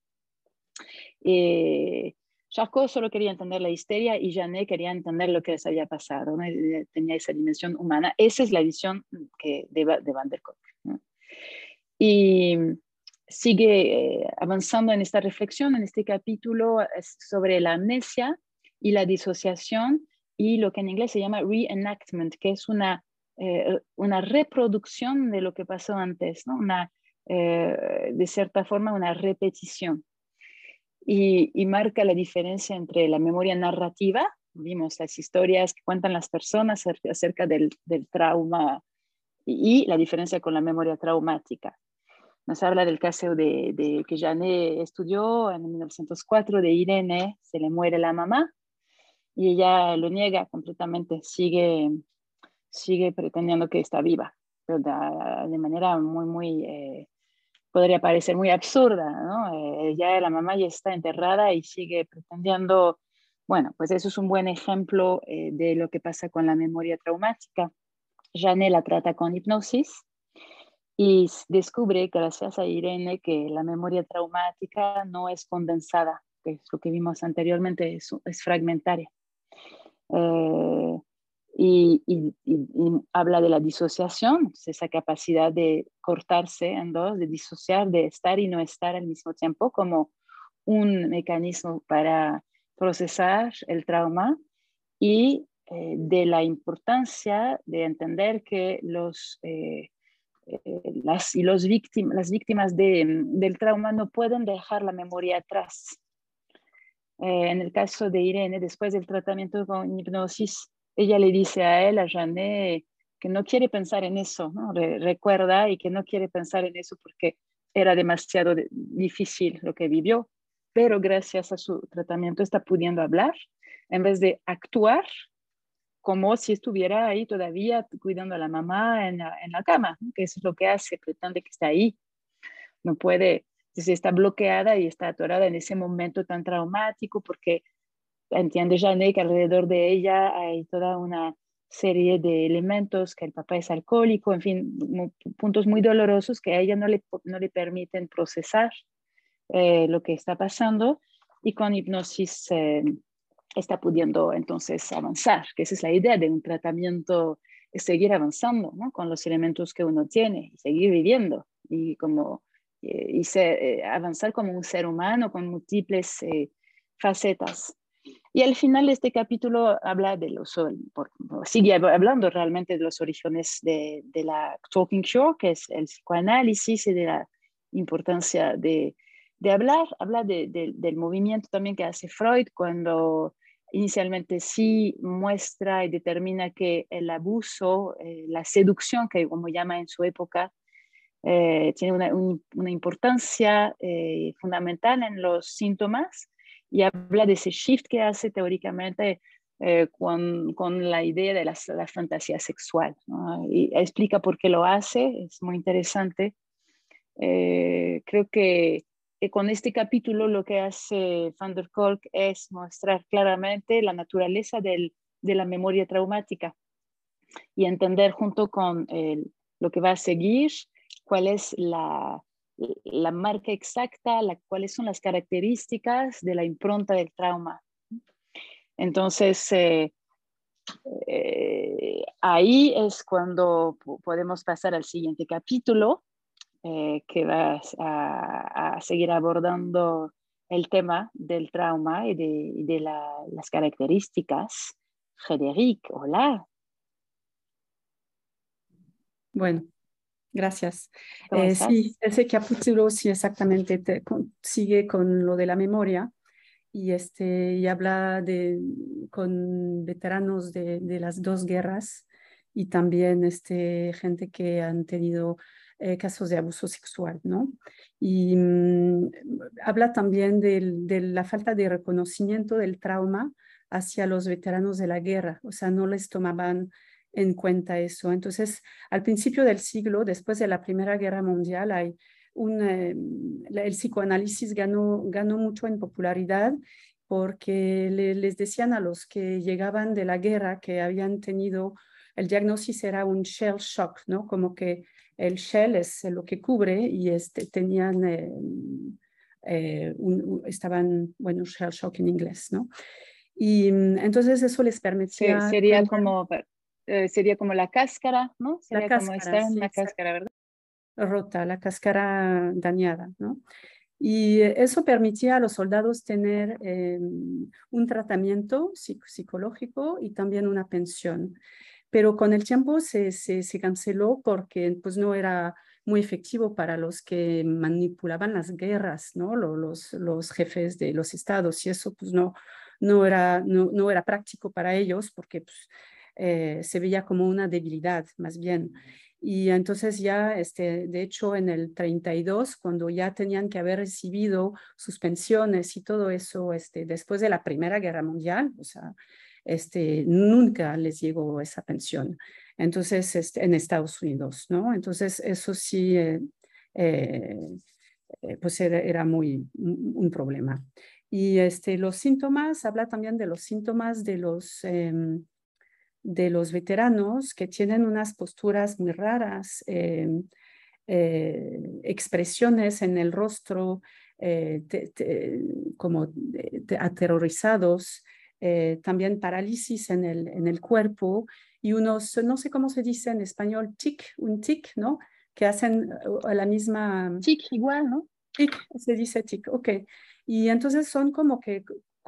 Eh, Charcot solo quería entender la histeria y Janet quería entender lo que les había pasado, ¿no? Tenía esa dimensión humana. Esa es la visión que de, de Van der Kolk, ¿no? Y sigue eh, avanzando en esta reflexión, en este capítulo sobre la amnesia y la disociación y lo que en inglés se llama reenactment, que es una, eh, una reproducción de lo que pasó antes, ¿no? Una, eh, de cierta forma una repetición. Y, y marca la diferencia entre la memoria narrativa, vimos las historias que cuentan las personas acerca del, del trauma, y, y la diferencia con la memoria traumática. Nos habla del caso de, de que Janet estudió en mil novecientos cuatro de Irene, se le muere la mamá y ella lo niega completamente, sigue, sigue pretendiendo que está viva, pero de, de manera muy, muy... Eh, podría parecer muy absurda, ¿no? Eh, ya la mamá ya está enterrada y sigue pretendiendo, bueno, pues eso es un buen ejemplo eh, de lo que pasa con la memoria traumática. Janet la trata con hipnosis y descubre, gracias a Irene, que la memoria traumática no es condensada, que es lo que vimos anteriormente, es, es fragmentaria. Eh, Y, y, y, y habla de la disociación, esa capacidad de cortarse en dos, de disociar, de estar y no estar al mismo tiempo como un mecanismo para procesar el trauma y eh, de la importancia de entender que los, eh, eh, las, y los víctimas, las víctimas de, del trauma no pueden dejar la memoria atrás. Eh, en el caso de Irene, después del tratamiento con hipnosis, ella le dice a él, a Janet, que no quiere pensar en eso, ¿no? Re recuerda y que no quiere pensar en eso porque era demasiado de difícil lo que vivió, pero gracias a su tratamiento está pudiendo hablar en vez de actuar como si estuviera ahí todavía cuidando a la mamá en la, en la cama, ¿no? Que eso es lo que hace, pretende que está ahí, no puede, entonces está bloqueada y está atorada en ese momento tan traumático porque entiende Janet que alrededor de ella hay toda una serie de elementos, que el papá es alcohólico, en fin, muy, puntos muy dolorosos que a ella no le, no le permiten procesar eh, lo que está pasando y con hipnosis eh, está pudiendo entonces avanzar, que esa es la idea de un tratamiento, es seguir avanzando, ¿no? Con los elementos que uno tiene y seguir viviendo y como y ser, eh, avanzar como un ser humano con múltiples eh, facetas. Y al final de este capítulo habla de los, por, sigue hablando realmente de los orígenes de, de la talking cure, que es el psicoanálisis y de la importancia de, de hablar. Habla de, de, del movimiento también que hace Freud cuando inicialmente sí muestra y determina que el abuso, eh, la seducción, que como llama en su época, eh, tiene una, un, una importancia eh, fundamental en los síntomas y habla de ese shift que hace teóricamente eh, con, con la idea de la, la fantasía sexual, ¿no? Y explica por qué lo hace, es muy interesante. Eh, creo que, que con este capítulo lo que hace Van der Kolk es mostrar claramente la naturaleza del, de la memoria traumática y entender junto con el, lo que va a seguir cuál es la, la marca exacta, la, cuáles son las características de la impronta del trauma. Entonces, eh, eh, ahí es cuando podemos pasar al siguiente capítulo, eh, que va a, a, seguir abordando el tema del trauma y de, y de la, las características. Frédéric, hola. Bueno. Gracias. Eh, sí, ese capítulo sí exactamente te, con, sigue con lo de la memoria y, este, y habla de, con veteranos de, de las dos guerras y también este, gente que han tenido eh, casos de abuso sexual, ¿no? Y mm, habla también del- de la falta de reconocimiento del trauma hacia los veteranos de la guerra, o sea, no les tomaban en cuenta eso. Entonces, al principio del siglo, después de la Primera Guerra Mundial, hay un, eh, el psicoanálisis ganó, ganó mucho en popularidad porque le, les decían a los que llegaban de la guerra que habían tenido, el diagnóstico era un shell shock, ¿no? Como que el shell es lo que cubre y este, tenían, eh, eh, un, un, estaban, bueno, shell shock en inglés, ¿no? Y mm, entonces eso les Se- permitía sería aprender como, eh, sería como la cáscara, ¿no? la Sería como cáscara, estar en sí, una exacto, cáscara, ¿verdad? rota, la cáscara dañada, ¿no? Y eso permitía a los soldados tener eh, un tratamiento psic psicológico y también una pensión. Pero con el tiempo se, se, se canceló porque pues, no era muy efectivo para los que manipulaban las guerras, ¿no? Los, los jefes de los estados, y eso pues, no, no, era, no, no era práctico para ellos porque pues, eh, se veía como una debilidad más bien. Y entonces ya, este, de hecho, en el treinta y dos, cuando ya tenían que haber recibido sus pensiones y todo eso, este, después de la Primera Guerra Mundial, o sea, este, nunca les llegó esa pensión. Entonces, este, en Estados Unidos, ¿no? Entonces, eso sí, eh, eh, pues era, era muy un problema. Y este, los síntomas, habla también de los síntomas de los... Eh, de los veteranos que tienen unas posturas muy raras, eh, eh, expresiones en el rostro eh, te, te, como te, aterrorizados, eh, también parálisis en el, en el cuerpo y unos, no sé cómo se dice en español, tic, un tic, ¿no? Que hacen la misma... Chic, igual, ¿no? Tic, se dice tic, ok. Y entonces son como que...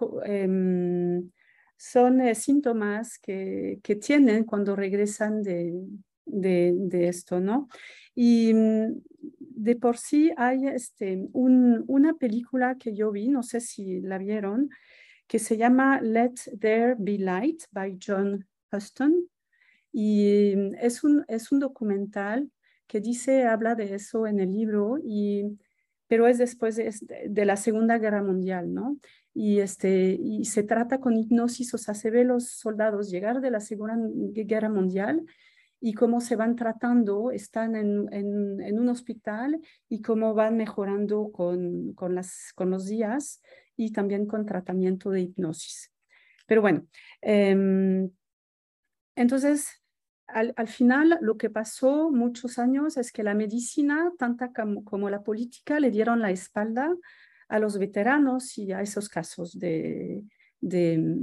Um, son eh, síntomas que, que, tienen cuando regresan de, de, de esto, ¿no? Y mm, de por sí hay este, un, una película que yo vi, no sé si la vieron, que se llama Let There Be Light by John Huston. Y mm, es un, es un documental que dice, habla de eso en el libro, y, pero es después de, de la Segunda Guerra Mundial, ¿no? Y, este, y se trata con hipnosis, o sea, se ve los soldados llegar de la Segunda Guerra Mundial y cómo se van tratando, están en, en, en un hospital y cómo van mejorando con, con, las, con los días y también con tratamiento de hipnosis. Pero bueno, eh, entonces, al, al, final, lo que pasó muchos años es que la medicina, tanta como, como la política, le dieron la espalda a los veteranos y a esos casos de, de,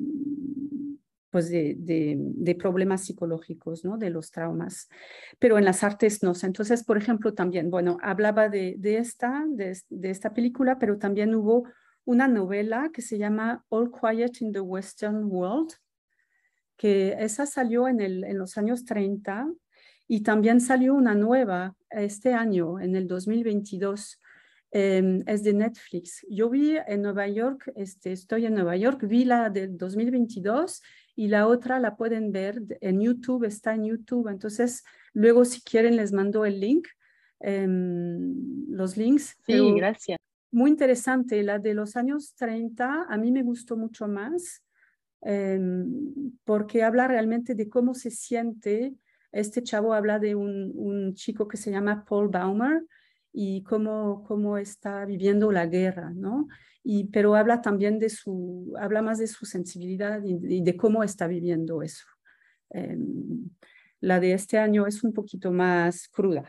pues de, de, de problemas psicológicos, ¿no? De los traumas. Pero en las artes no. Entonces, por ejemplo, también, bueno, hablaba de, de, esta, de, de esta película, pero también hubo una novela que se llama All Quiet in the Western World, que esa salió en, el, en los años treinta y también salió una nueva este año, en el dos mil veintidós, eh, es de Netflix. Yo vi en Nueva York, este, estoy en Nueva York, vi la del dos mil veintidós y la otra la pueden ver en YouTube, está en YouTube. Entonces, luego si quieren les mando el link, eh, los links. Sí, pero gracias. muy interesante, la de los años treinta a mí me gustó mucho más. Eh, porque habla realmente de cómo se siente. Este chavo habla de un, un chico que se llama Paul Baumer y cómo, cómo está viviendo la guerra, ¿no? Y, pero habla también de su, habla más de su sensibilidad y, y de cómo está viviendo eso. Eh, la de este año es un poquito más cruda.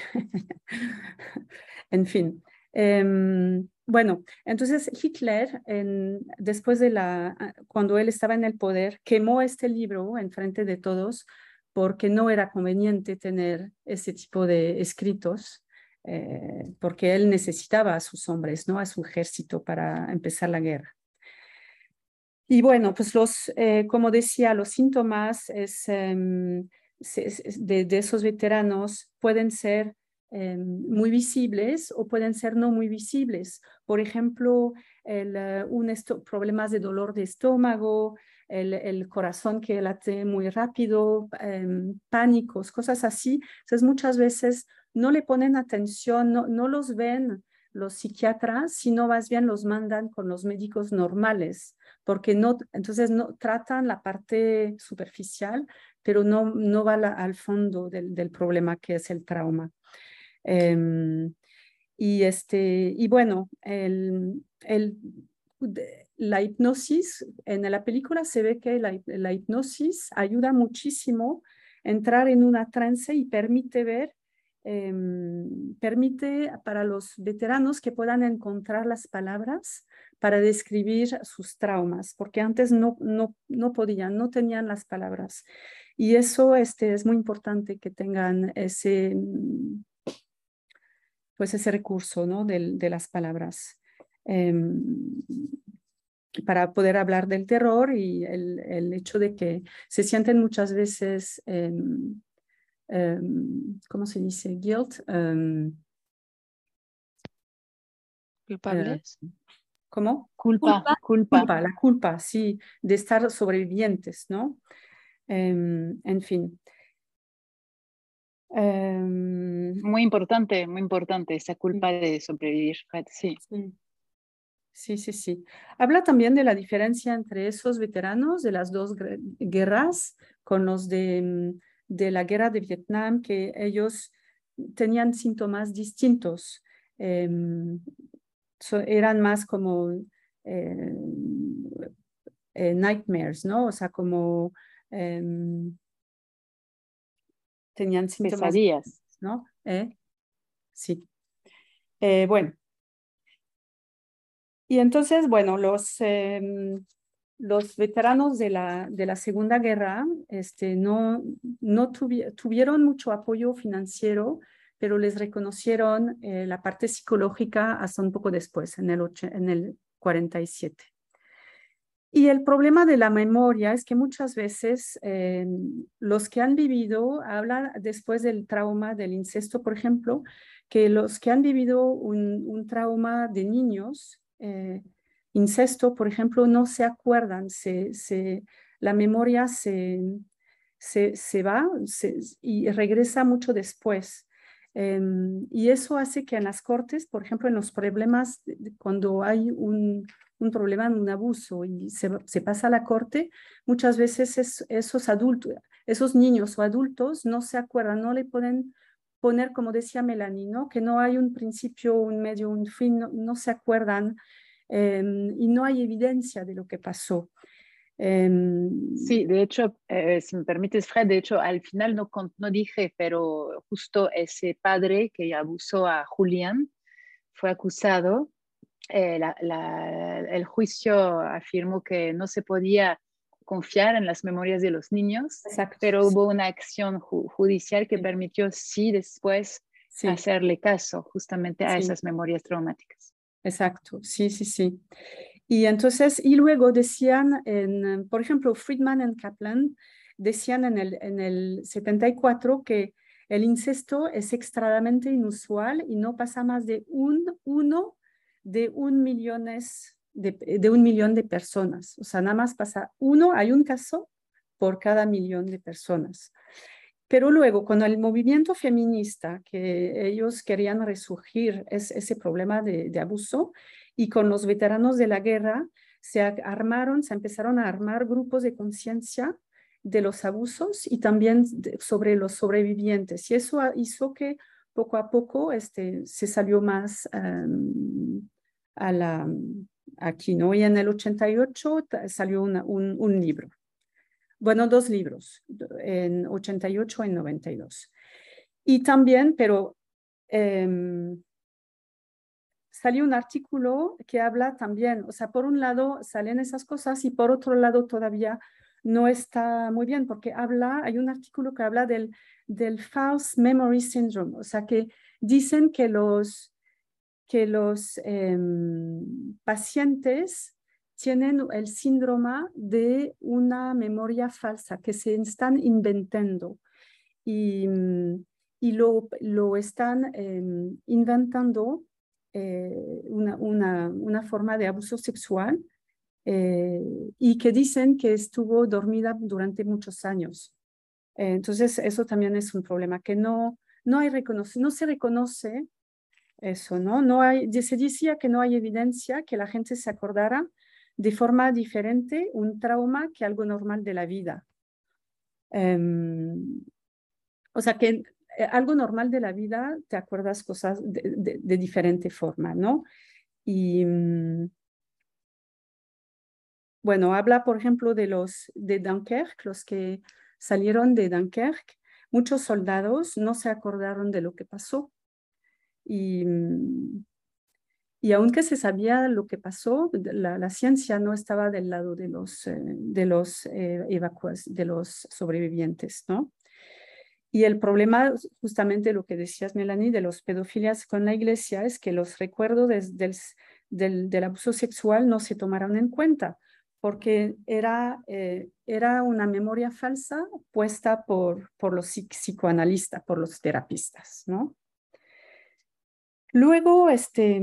En fin. Eh, bueno, entonces Hitler, en, después de la, cuando él estaba en el poder, quemó este libro en frente de todos porque no era conveniente tener ese tipo de escritos, eh, porque él necesitaba a sus hombres, ¿no? A su ejército para empezar la guerra. Y bueno, pues los, eh, como decía, los síntomas es, um, de, de esos veteranos pueden ser eh, muy visibles o pueden ser no muy visibles. Por ejemplo, el, uh, un problemas de dolor de estómago, el, el corazón que late muy rápido, eh, pánicos, cosas así. Entonces muchas veces no le ponen atención, no, no los ven los psiquiatras, sino más bien los mandan con los médicos normales, porque no, entonces no tratan la parte superficial, pero no, no va la, al fondo del, del problema que es el trauma. Um, y, este, y bueno, el, el, la hipnosis, en la película se ve que la, la hipnosis ayuda muchísimo a entrar en una trance y permite ver, eh, permite para los veteranos que puedan encontrar las palabras para describir sus traumas, porque antes no, no, no podían, no tenían las palabras. Y eso este, es muy importante que tengan ese, pues ese recurso, ¿no? de, de las palabras. Eh, para poder hablar del terror y el, el hecho de que se sienten muchas veces, eh, eh, ¿cómo se dice? Guilt. Eh, ¿Culpables? Eh, ¿Cómo? Culpa, Culpa. culpa. Culpa, la culpa, sí, de estar sobrevivientes, ¿no? Eh, en fin. Eh, Muy importante, muy importante esa culpa de sobrevivir. Sí. sí. Sí, sí, sí. Habla también de la diferencia entre esos veteranos de las dos guerras con los de, de la guerra de Vietnam, que ellos tenían síntomas distintos. Eh, so, eran más como eh, eh, nightmares, ¿no? O sea, como eh, tenían síntomas, Pesadillas. ¿no? ¿Eh? Sí. Eh, bueno. Y entonces, bueno, los, eh, los veteranos de la, de la Segunda Guerra este, no, no tuvi tuvieron mucho apoyo financiero, pero les reconocieron eh, la parte psicológica hasta un poco después, en el, en el cuarenta y siete. Y el problema de la memoria es que muchas veces eh, los que han vivido, hablan después del trauma del incesto, por ejemplo, que los que han vivido un, un trauma de niños, eh, incesto, por ejemplo, no se acuerdan, se, se, la memoria se, se, se va se, y regresa mucho después. Eh, y eso hace que en las cortes, por ejemplo, en los problemas, cuando hay un, un problema, un abuso y se, se pasa a la corte, muchas veces es, esos adultos, esos niños o adultos no se acuerdan, no le pueden poner, como decía Melanie, ¿no? Que no hay un principio, un medio, un fin, no, no se acuerdan eh, y no hay evidencia de lo que pasó. Eh, sí, de hecho, eh, si me permites, Fred, de hecho, al final no, no dije, pero justo ese padre que abusó a Julián fue acusado. Eh, la, la, el juicio afirmó que no se podía confiar en las memorias de los niños, exacto, pero sí. hubo una acción ju judicial que Sí. permitió sí después Sí. hacerle caso justamente a Sí. esas memorias traumáticas. Exacto, sí, sí, sí. Y entonces, y luego decían, en, por ejemplo, Friedman y Kaplan decían en el, en el setenta y cuatro que el incesto es extremadamente inusual y no pasa más de un, uno de un, millones de, de un millón de personas. O sea, nada más pasa uno, hay un caso por cada millón de personas. Pero luego, con el movimiento feminista, que ellos querían resurgir es, ese problema de, de abuso, y con los veteranos de la guerra, se armaron, se empezaron a armar grupos de conciencia de los abusos y también de, sobre los sobrevivientes. Y eso hizo que poco a poco este, se salió más um, a la, aquí, ¿no? Y en el ochenta y ocho salió una, un, un libro. Bueno, dos libros, en ochenta y ocho y en noventa y dos. Y también, pero eh, salió un artículo que habla también, o sea, por un lado salen esas cosas y por otro lado todavía no está muy bien porque habla, hay un artículo que habla del, del false memory syndrome, o sea, que dicen que los, que los eh, pacientes tienen el síndrome de una memoria falsa que se están inventando. Y, y y lo, lo están eh, inventando eh, una, una, una forma de abuso sexual eh, y que dicen que estuvo dormida durante muchos años. Eh, entonces, eso también es un problema, que no, no, hay reconoce, no se reconoce eso, ¿no? No hay, se decía que no hay evidencia que la gente se acordara de forma diferente un trauma que algo normal de la vida. Um, o sea, que eh, algo normal de la vida te acuerdas cosas de, de, de diferente forma, ¿no? Y um, bueno, habla, por ejemplo, de los de Dunkerque, los que salieron de Dunkerque. Muchos soldados no se acordaron de lo que pasó. Y, y aunque se sabía lo que pasó, la, la ciencia no estaba del lado de los, eh, de los eh, evacuados, de los sobrevivientes, ¿no? Y el problema, justamente lo que decías, Melanie, de los pedofilias con la iglesia es que los recuerdos de, del, del, del abuso sexual no se tomaron en cuenta, porque era, eh, era una memoria falsa puesta por, por los psicoanalistas, por los terapistas, ¿no? Luego, este,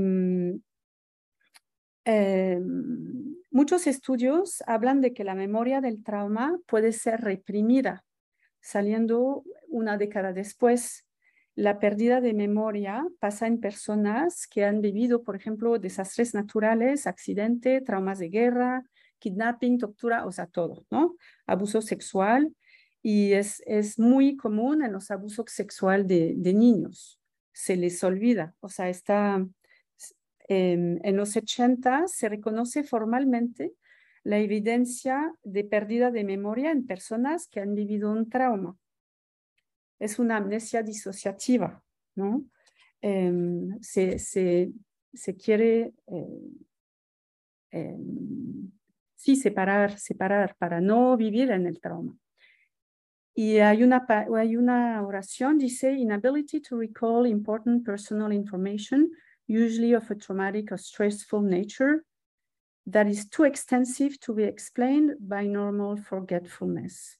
eh, muchos estudios hablan de que la memoria del trauma puede ser reprimida, saliendo una década después. La pérdida de memoria pasa en personas que han vivido, por ejemplo, desastres naturales, accidente, traumas de guerra, kidnapping, tortura, o sea, todo, ¿no? Abuso sexual, y es, es muy común en los abusos sexuales de, de niños. Se les olvida, o sea, está, en, en los ochenta se reconoce formalmente la evidencia de pérdida de memoria en personas que han vivido un trauma. Es una amnesia disociativa, ¿no? Eh, se, se, se quiere eh, eh, sí separar, separar para no vivir en el trauma. Y hay una, hay una oración, dice, inability to recall important personal information, usually of a traumatic or stressful nature, that is too extensive to be explained by normal forgetfulness.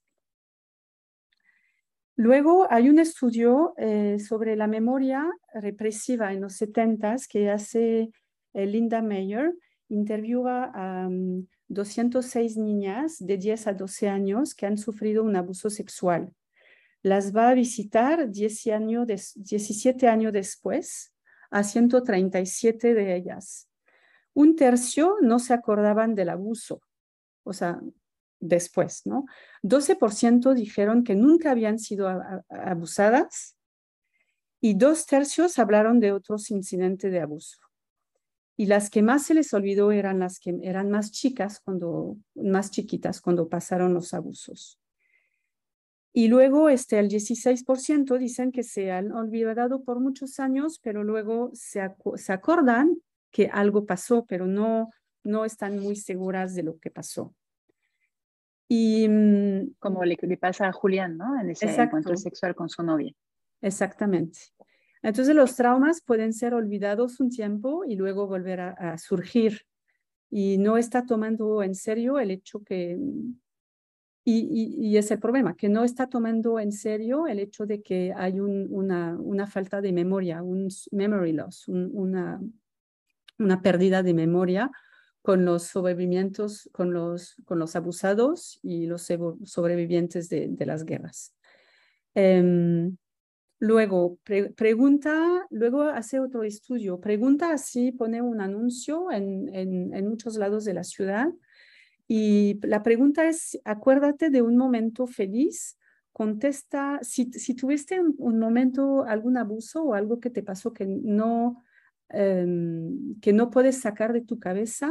Luego hay un estudio eh, sobre la memoria represiva en los setentas que hace eh, Linda Meyer, interviewa a um, doscientas seis niñas de diez a doce años que han sufrido un abuso sexual. Las va a visitar diez años de, diecisiete años después a ciento treinta y siete de ellas. Un tercio no se acordaban del abuso, o sea, después, ¿no? doce por ciento dijeron que nunca habían sido abusadas y dos tercios hablaron de otros incidentes de abuso. Y las que más se les olvidó eran las que eran más chicas, cuando, más chiquitas, cuando pasaron los abusos. Y luego este, el dieciséis por ciento dicen que se han olvidado por muchos años, pero luego se, ac se acordan que algo pasó, pero no, no están muy seguras de lo que pasó. Y, como le, le pasa a Julián, ¿no? En ese exacto. encuentro sexual con su novia. Exactamente. Entonces los traumas pueden ser olvidados un tiempo y luego volver a, a surgir. Y no está tomando en serio el hecho que, y, y, y es el problema, que no está tomando en serio el hecho de que hay un, una, una falta de memoria, un memory loss, un, una, una pérdida de memoria con los sobrevivientes, con los, con los abusados y los sobrevivientes de, de las guerras. Um, luego, pre pregunta, luego hace otro estudio, pregunta así, pone un anuncio en, en, en muchos lados de la ciudad y la pregunta es, acuérdate de un momento feliz, contesta, si, si tuviste un, un momento, algún abuso o algo que te pasó que no, um, que no puedes sacar de tu cabeza,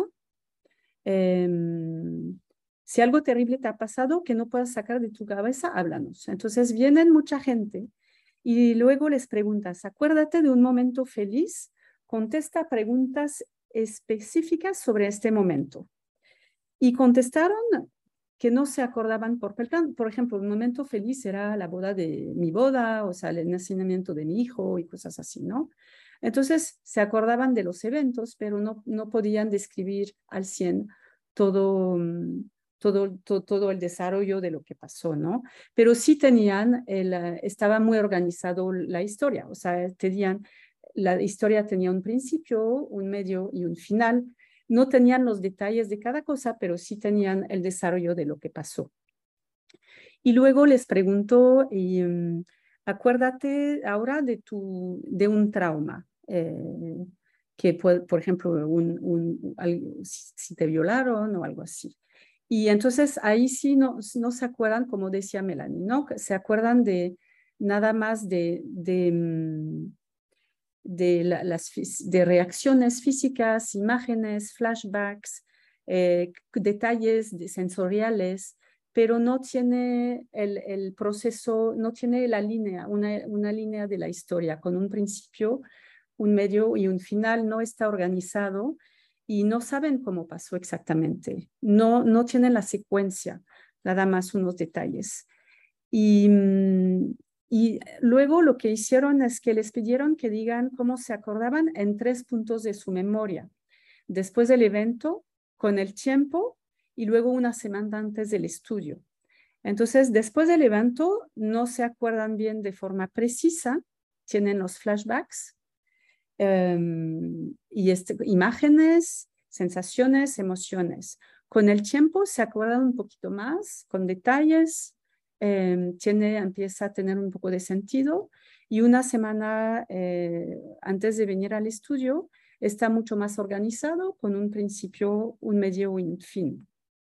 Um, si algo terrible te ha pasado que no puedas sacar de tu cabeza, háblanos. Entonces vienen mucha gente y luego les preguntas, acuérdate de un momento feliz, contesta preguntas específicas sobre este momento. Y contestaron que no se acordaban, por, por ejemplo, un momento feliz era la boda de mi boda, o sea, el nacimiento de mi hijo y cosas así, ¿no? Entonces, se acordaban de los eventos, pero no, no podían describir al cien todo, todo, todo, todo el desarrollo de lo que pasó, ¿no? Pero sí tenían, el, estaba muy organizado la historia, o sea, tenían, la historia tenía un principio, un medio y un final. No tenían los detalles de cada cosa, pero sí tenían el desarrollo de lo que pasó. Y luego les preguntó, y, um, acuérdate ahora de, tu, de un trauma, eh, que por, por ejemplo, un, un, algo, si, si te violaron o algo así. Y entonces ahí sí no, no se acuerdan, como decía Melanie, ¿no? Se acuerdan de nada más de, de, de, la, las, de reacciones físicas, imágenes, flashbacks, eh, detalles de sensoriales, pero no tiene el, el proceso, no tiene la línea, una, una línea de la historia con un principio, un medio y un final, no está organizado y no saben cómo pasó exactamente, no, no tienen la secuencia, nada más unos detalles. Y, y luego lo que hicieron es que les pidieron que digan cómo se acordaban en tres puntos de su memoria, después del evento, con el tiempo y luego una semana antes del estudio. Entonces, después del evento, no se acuerdan bien de forma precisa, tienen los flashbacks, um, y este, imágenes, sensaciones, emociones. Con el tiempo se acuerdan un poquito más, con detalles, eh, tiene, empieza a tener un poco de sentido y una semana eh, antes de venir al estudio está mucho más organizado con un principio, un medio y un fin.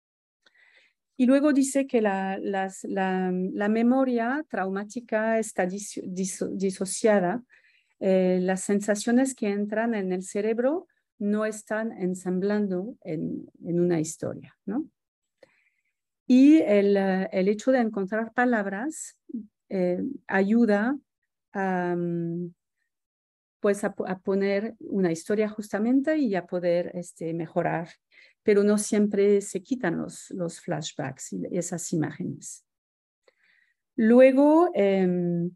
Y luego dice que la, las, la, la memoria traumática está diso, diso, disociada. Eh, las sensaciones que entran en el cerebro no están ensamblando en, en una historia, ¿no? Y el, el hecho de encontrar palabras eh, ayuda a, pues a, a poner una historia justamente y a poder este, mejorar, pero no siempre se quitan los, los flashbacks y esas imágenes. Luego, eh,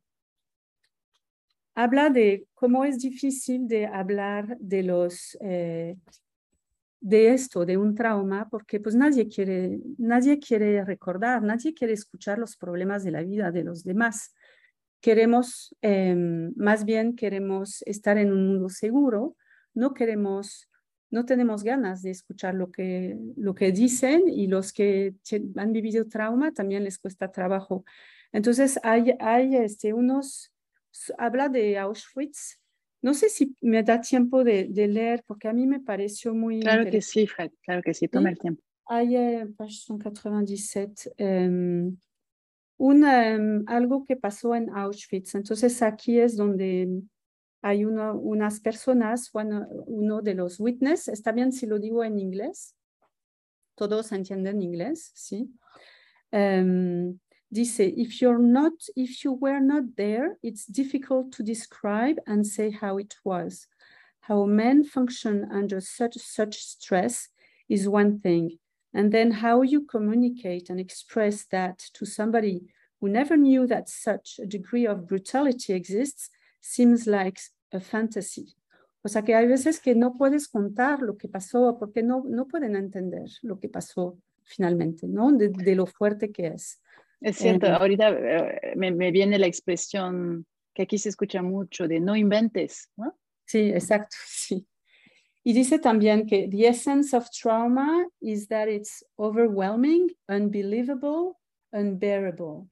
habla de cómo es difícil de hablar de los... Eh, de esto, de un trauma, porque pues nadie quiere, nadie quiere recordar, nadie quiere escuchar los problemas de la vida de los demás. Queremos, eh, más bien queremos estar en un mundo seguro, no queremos, no tenemos ganas de escuchar lo que, lo que dicen y los que han vivido trauma también les cuesta trabajo. Entonces hay, hay este, unos, habla de Auschwitz. No sé si me da tiempo de, de leer, porque a mí me pareció muy Claro que sí, Fred, claro que sí, toma el tiempo. Hay, eh, page ciento ochenta y siete, um, un, um, algo que pasó en Auschwitz. Entonces aquí es donde hay uno, unas personas, bueno, uno de los witnesses, está bien si lo digo en inglés, todos entienden inglés, ¿sí? Um, Dice, if you're not, if you were not there, it's difficult to describe and say how it was. How men function under such, such stress is one thing. And then how you communicate and express that to somebody who never knew that such a degree of brutality exists seems like a fantasy. O sea que hay veces que no puedes contar lo que pasó porque no, no pueden entender lo que pasó finalmente, ¿no? De, de lo fuerte que es. Es cierto, Eh, ahorita eh, me, me viene la expresión que aquí se escucha mucho de no inventes, ¿no? Sí, exacto, sí. Y dice también que the essence of trauma is that it's overwhelming, unbelievable, unbearable.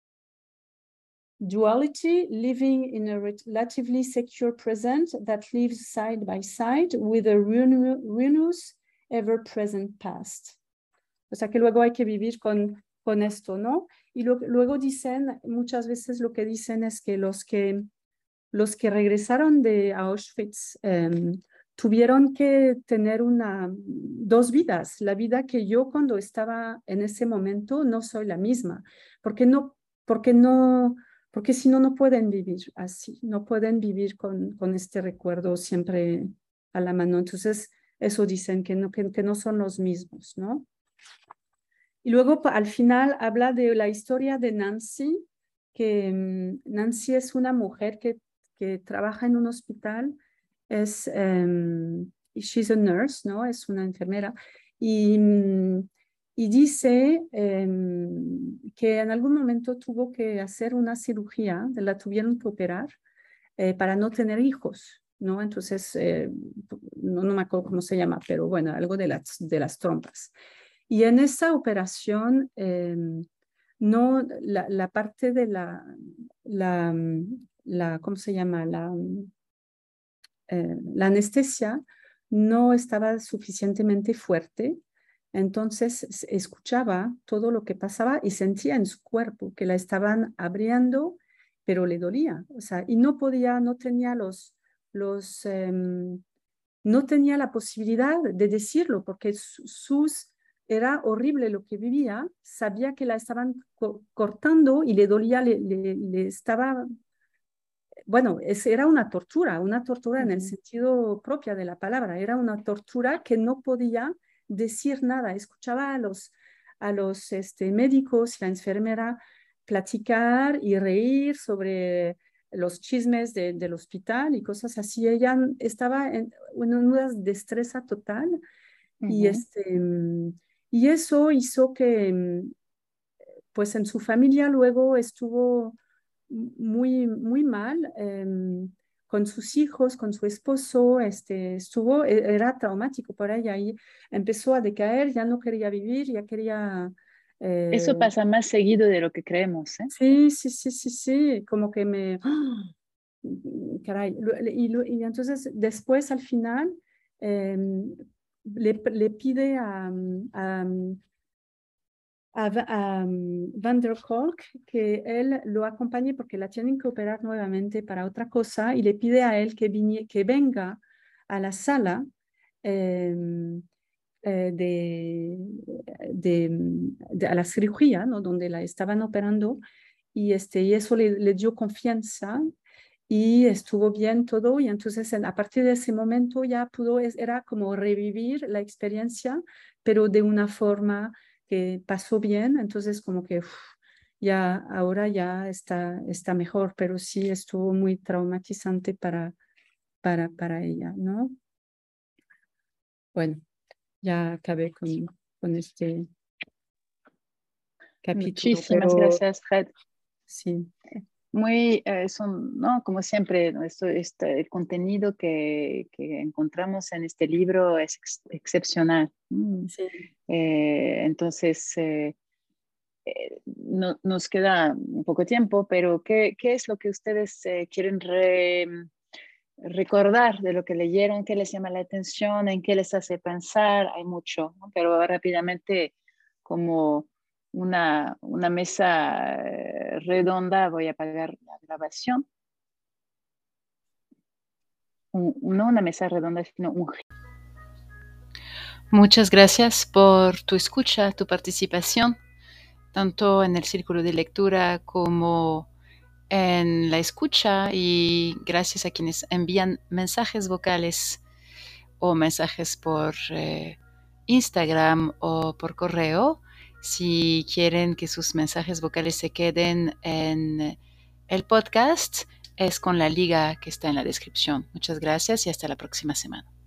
Duality, living in a relatively secure present that lives side by side with a ruinous, ever-present past. O sea que luego hay que vivir con, con esto, ¿no? Y lo, luego dicen, muchas veces lo que dicen es que los que, los que regresaron de Auschwitz um, tuvieron que tener una, dos vidas. La vida que yo cuando estaba en ese momento no soy la misma, porque no, porque no, porque si no, no pueden vivir así, no pueden vivir con, con este recuerdo siempre a la mano. Entonces, eso dicen, que no, que, que no son los mismos, ¿no? Y luego al final habla de la historia de Nancy, que um, Nancy es una mujer que, que trabaja en un hospital, es, um, she's a nurse, ¿no? Es una enfermera, y, um, y dice eh, que en algún momento tuvo que hacer una cirugía, la tuvieron que operar eh, para no tener hijos, ¿no? Entonces, eh, no, no me acuerdo cómo se llama, pero bueno, algo de las, de las trompas. Y en esa operación, eh, no, la, la parte de la, la, la, ¿cómo se llama? La, eh, la anestesia no estaba suficientemente fuerte, entonces escuchaba todo lo que pasaba y sentía en su cuerpo que la estaban abriendo, pero le dolía, o sea, y no podía, no tenía los, los, eh, no tenía la posibilidad de decirlo porque sus, era horrible lo que vivía, sabía que la estaban co cortando y le dolía, le, le, le estaba, bueno, es, era una tortura, una tortura en el sentido propio de la palabra, era una tortura que no podía decir nada, escuchaba a los, a los este, médicos y la enfermera platicar y reír sobre los chismes de, del hospital y cosas así. Ella estaba en, en una destreza total uh-huh. y, este, y eso hizo que, pues en su familia luego estuvo muy, muy mal eh, con sus hijos, con su esposo, este, estuvo, era traumático para ella y empezó a decaer, ya no quería vivir, ya quería... Eh... Eso pasa más seguido de lo que creemos, ¿eh? Sí, sí, sí, sí, sí, como que me... Caray, y, y entonces después al final eh, le, le pide a... a a, a um, Van der Kolk que él lo acompañe porque la tienen que operar nuevamente para otra cosa y le pide a él que, vine, que venga a la sala eh, eh, de, de, de, a la cirugía, ¿no? Donde la estaban operando y, este, y eso le, le dio confianza y estuvo bien todo y entonces a partir de ese momento ya pudo, era como revivir la experiencia pero de una forma que pasó bien, entonces como que uf, ya ahora ya está, está mejor, pero sí estuvo muy traumatizante para, para, para ella, ¿no? Bueno, ya acabé con, con este capítulo. Muchísimas pero, gracias, Fred. Sí. Muy, eh, son, ¿no? Como siempre, esto, este, el contenido que, que encontramos en este libro es ex excepcional. Mm. Sí. Eh, entonces, eh, eh, no, nos queda un poco tiempo, pero ¿qué, qué es lo que ustedes eh, quieren re, recordar de lo que leyeron? ¿Qué les llama la atención? ¿En qué les hace pensar? Hay mucho, ¿no? Pero rápidamente, como una, una mesa redonda, voy a apagar la grabación. Un, no una mesa redonda, sino un... Muchas gracias por tu escucha, tu participación, tanto en el círculo de lectura como en la escucha, y gracias a quienes envían mensajes vocales o mensajes por eh, Instagram o por correo. Si quieren que sus mensajes vocales se queden en el podcast, es con la liga que está en la descripción. Muchas gracias y hasta la próxima semana.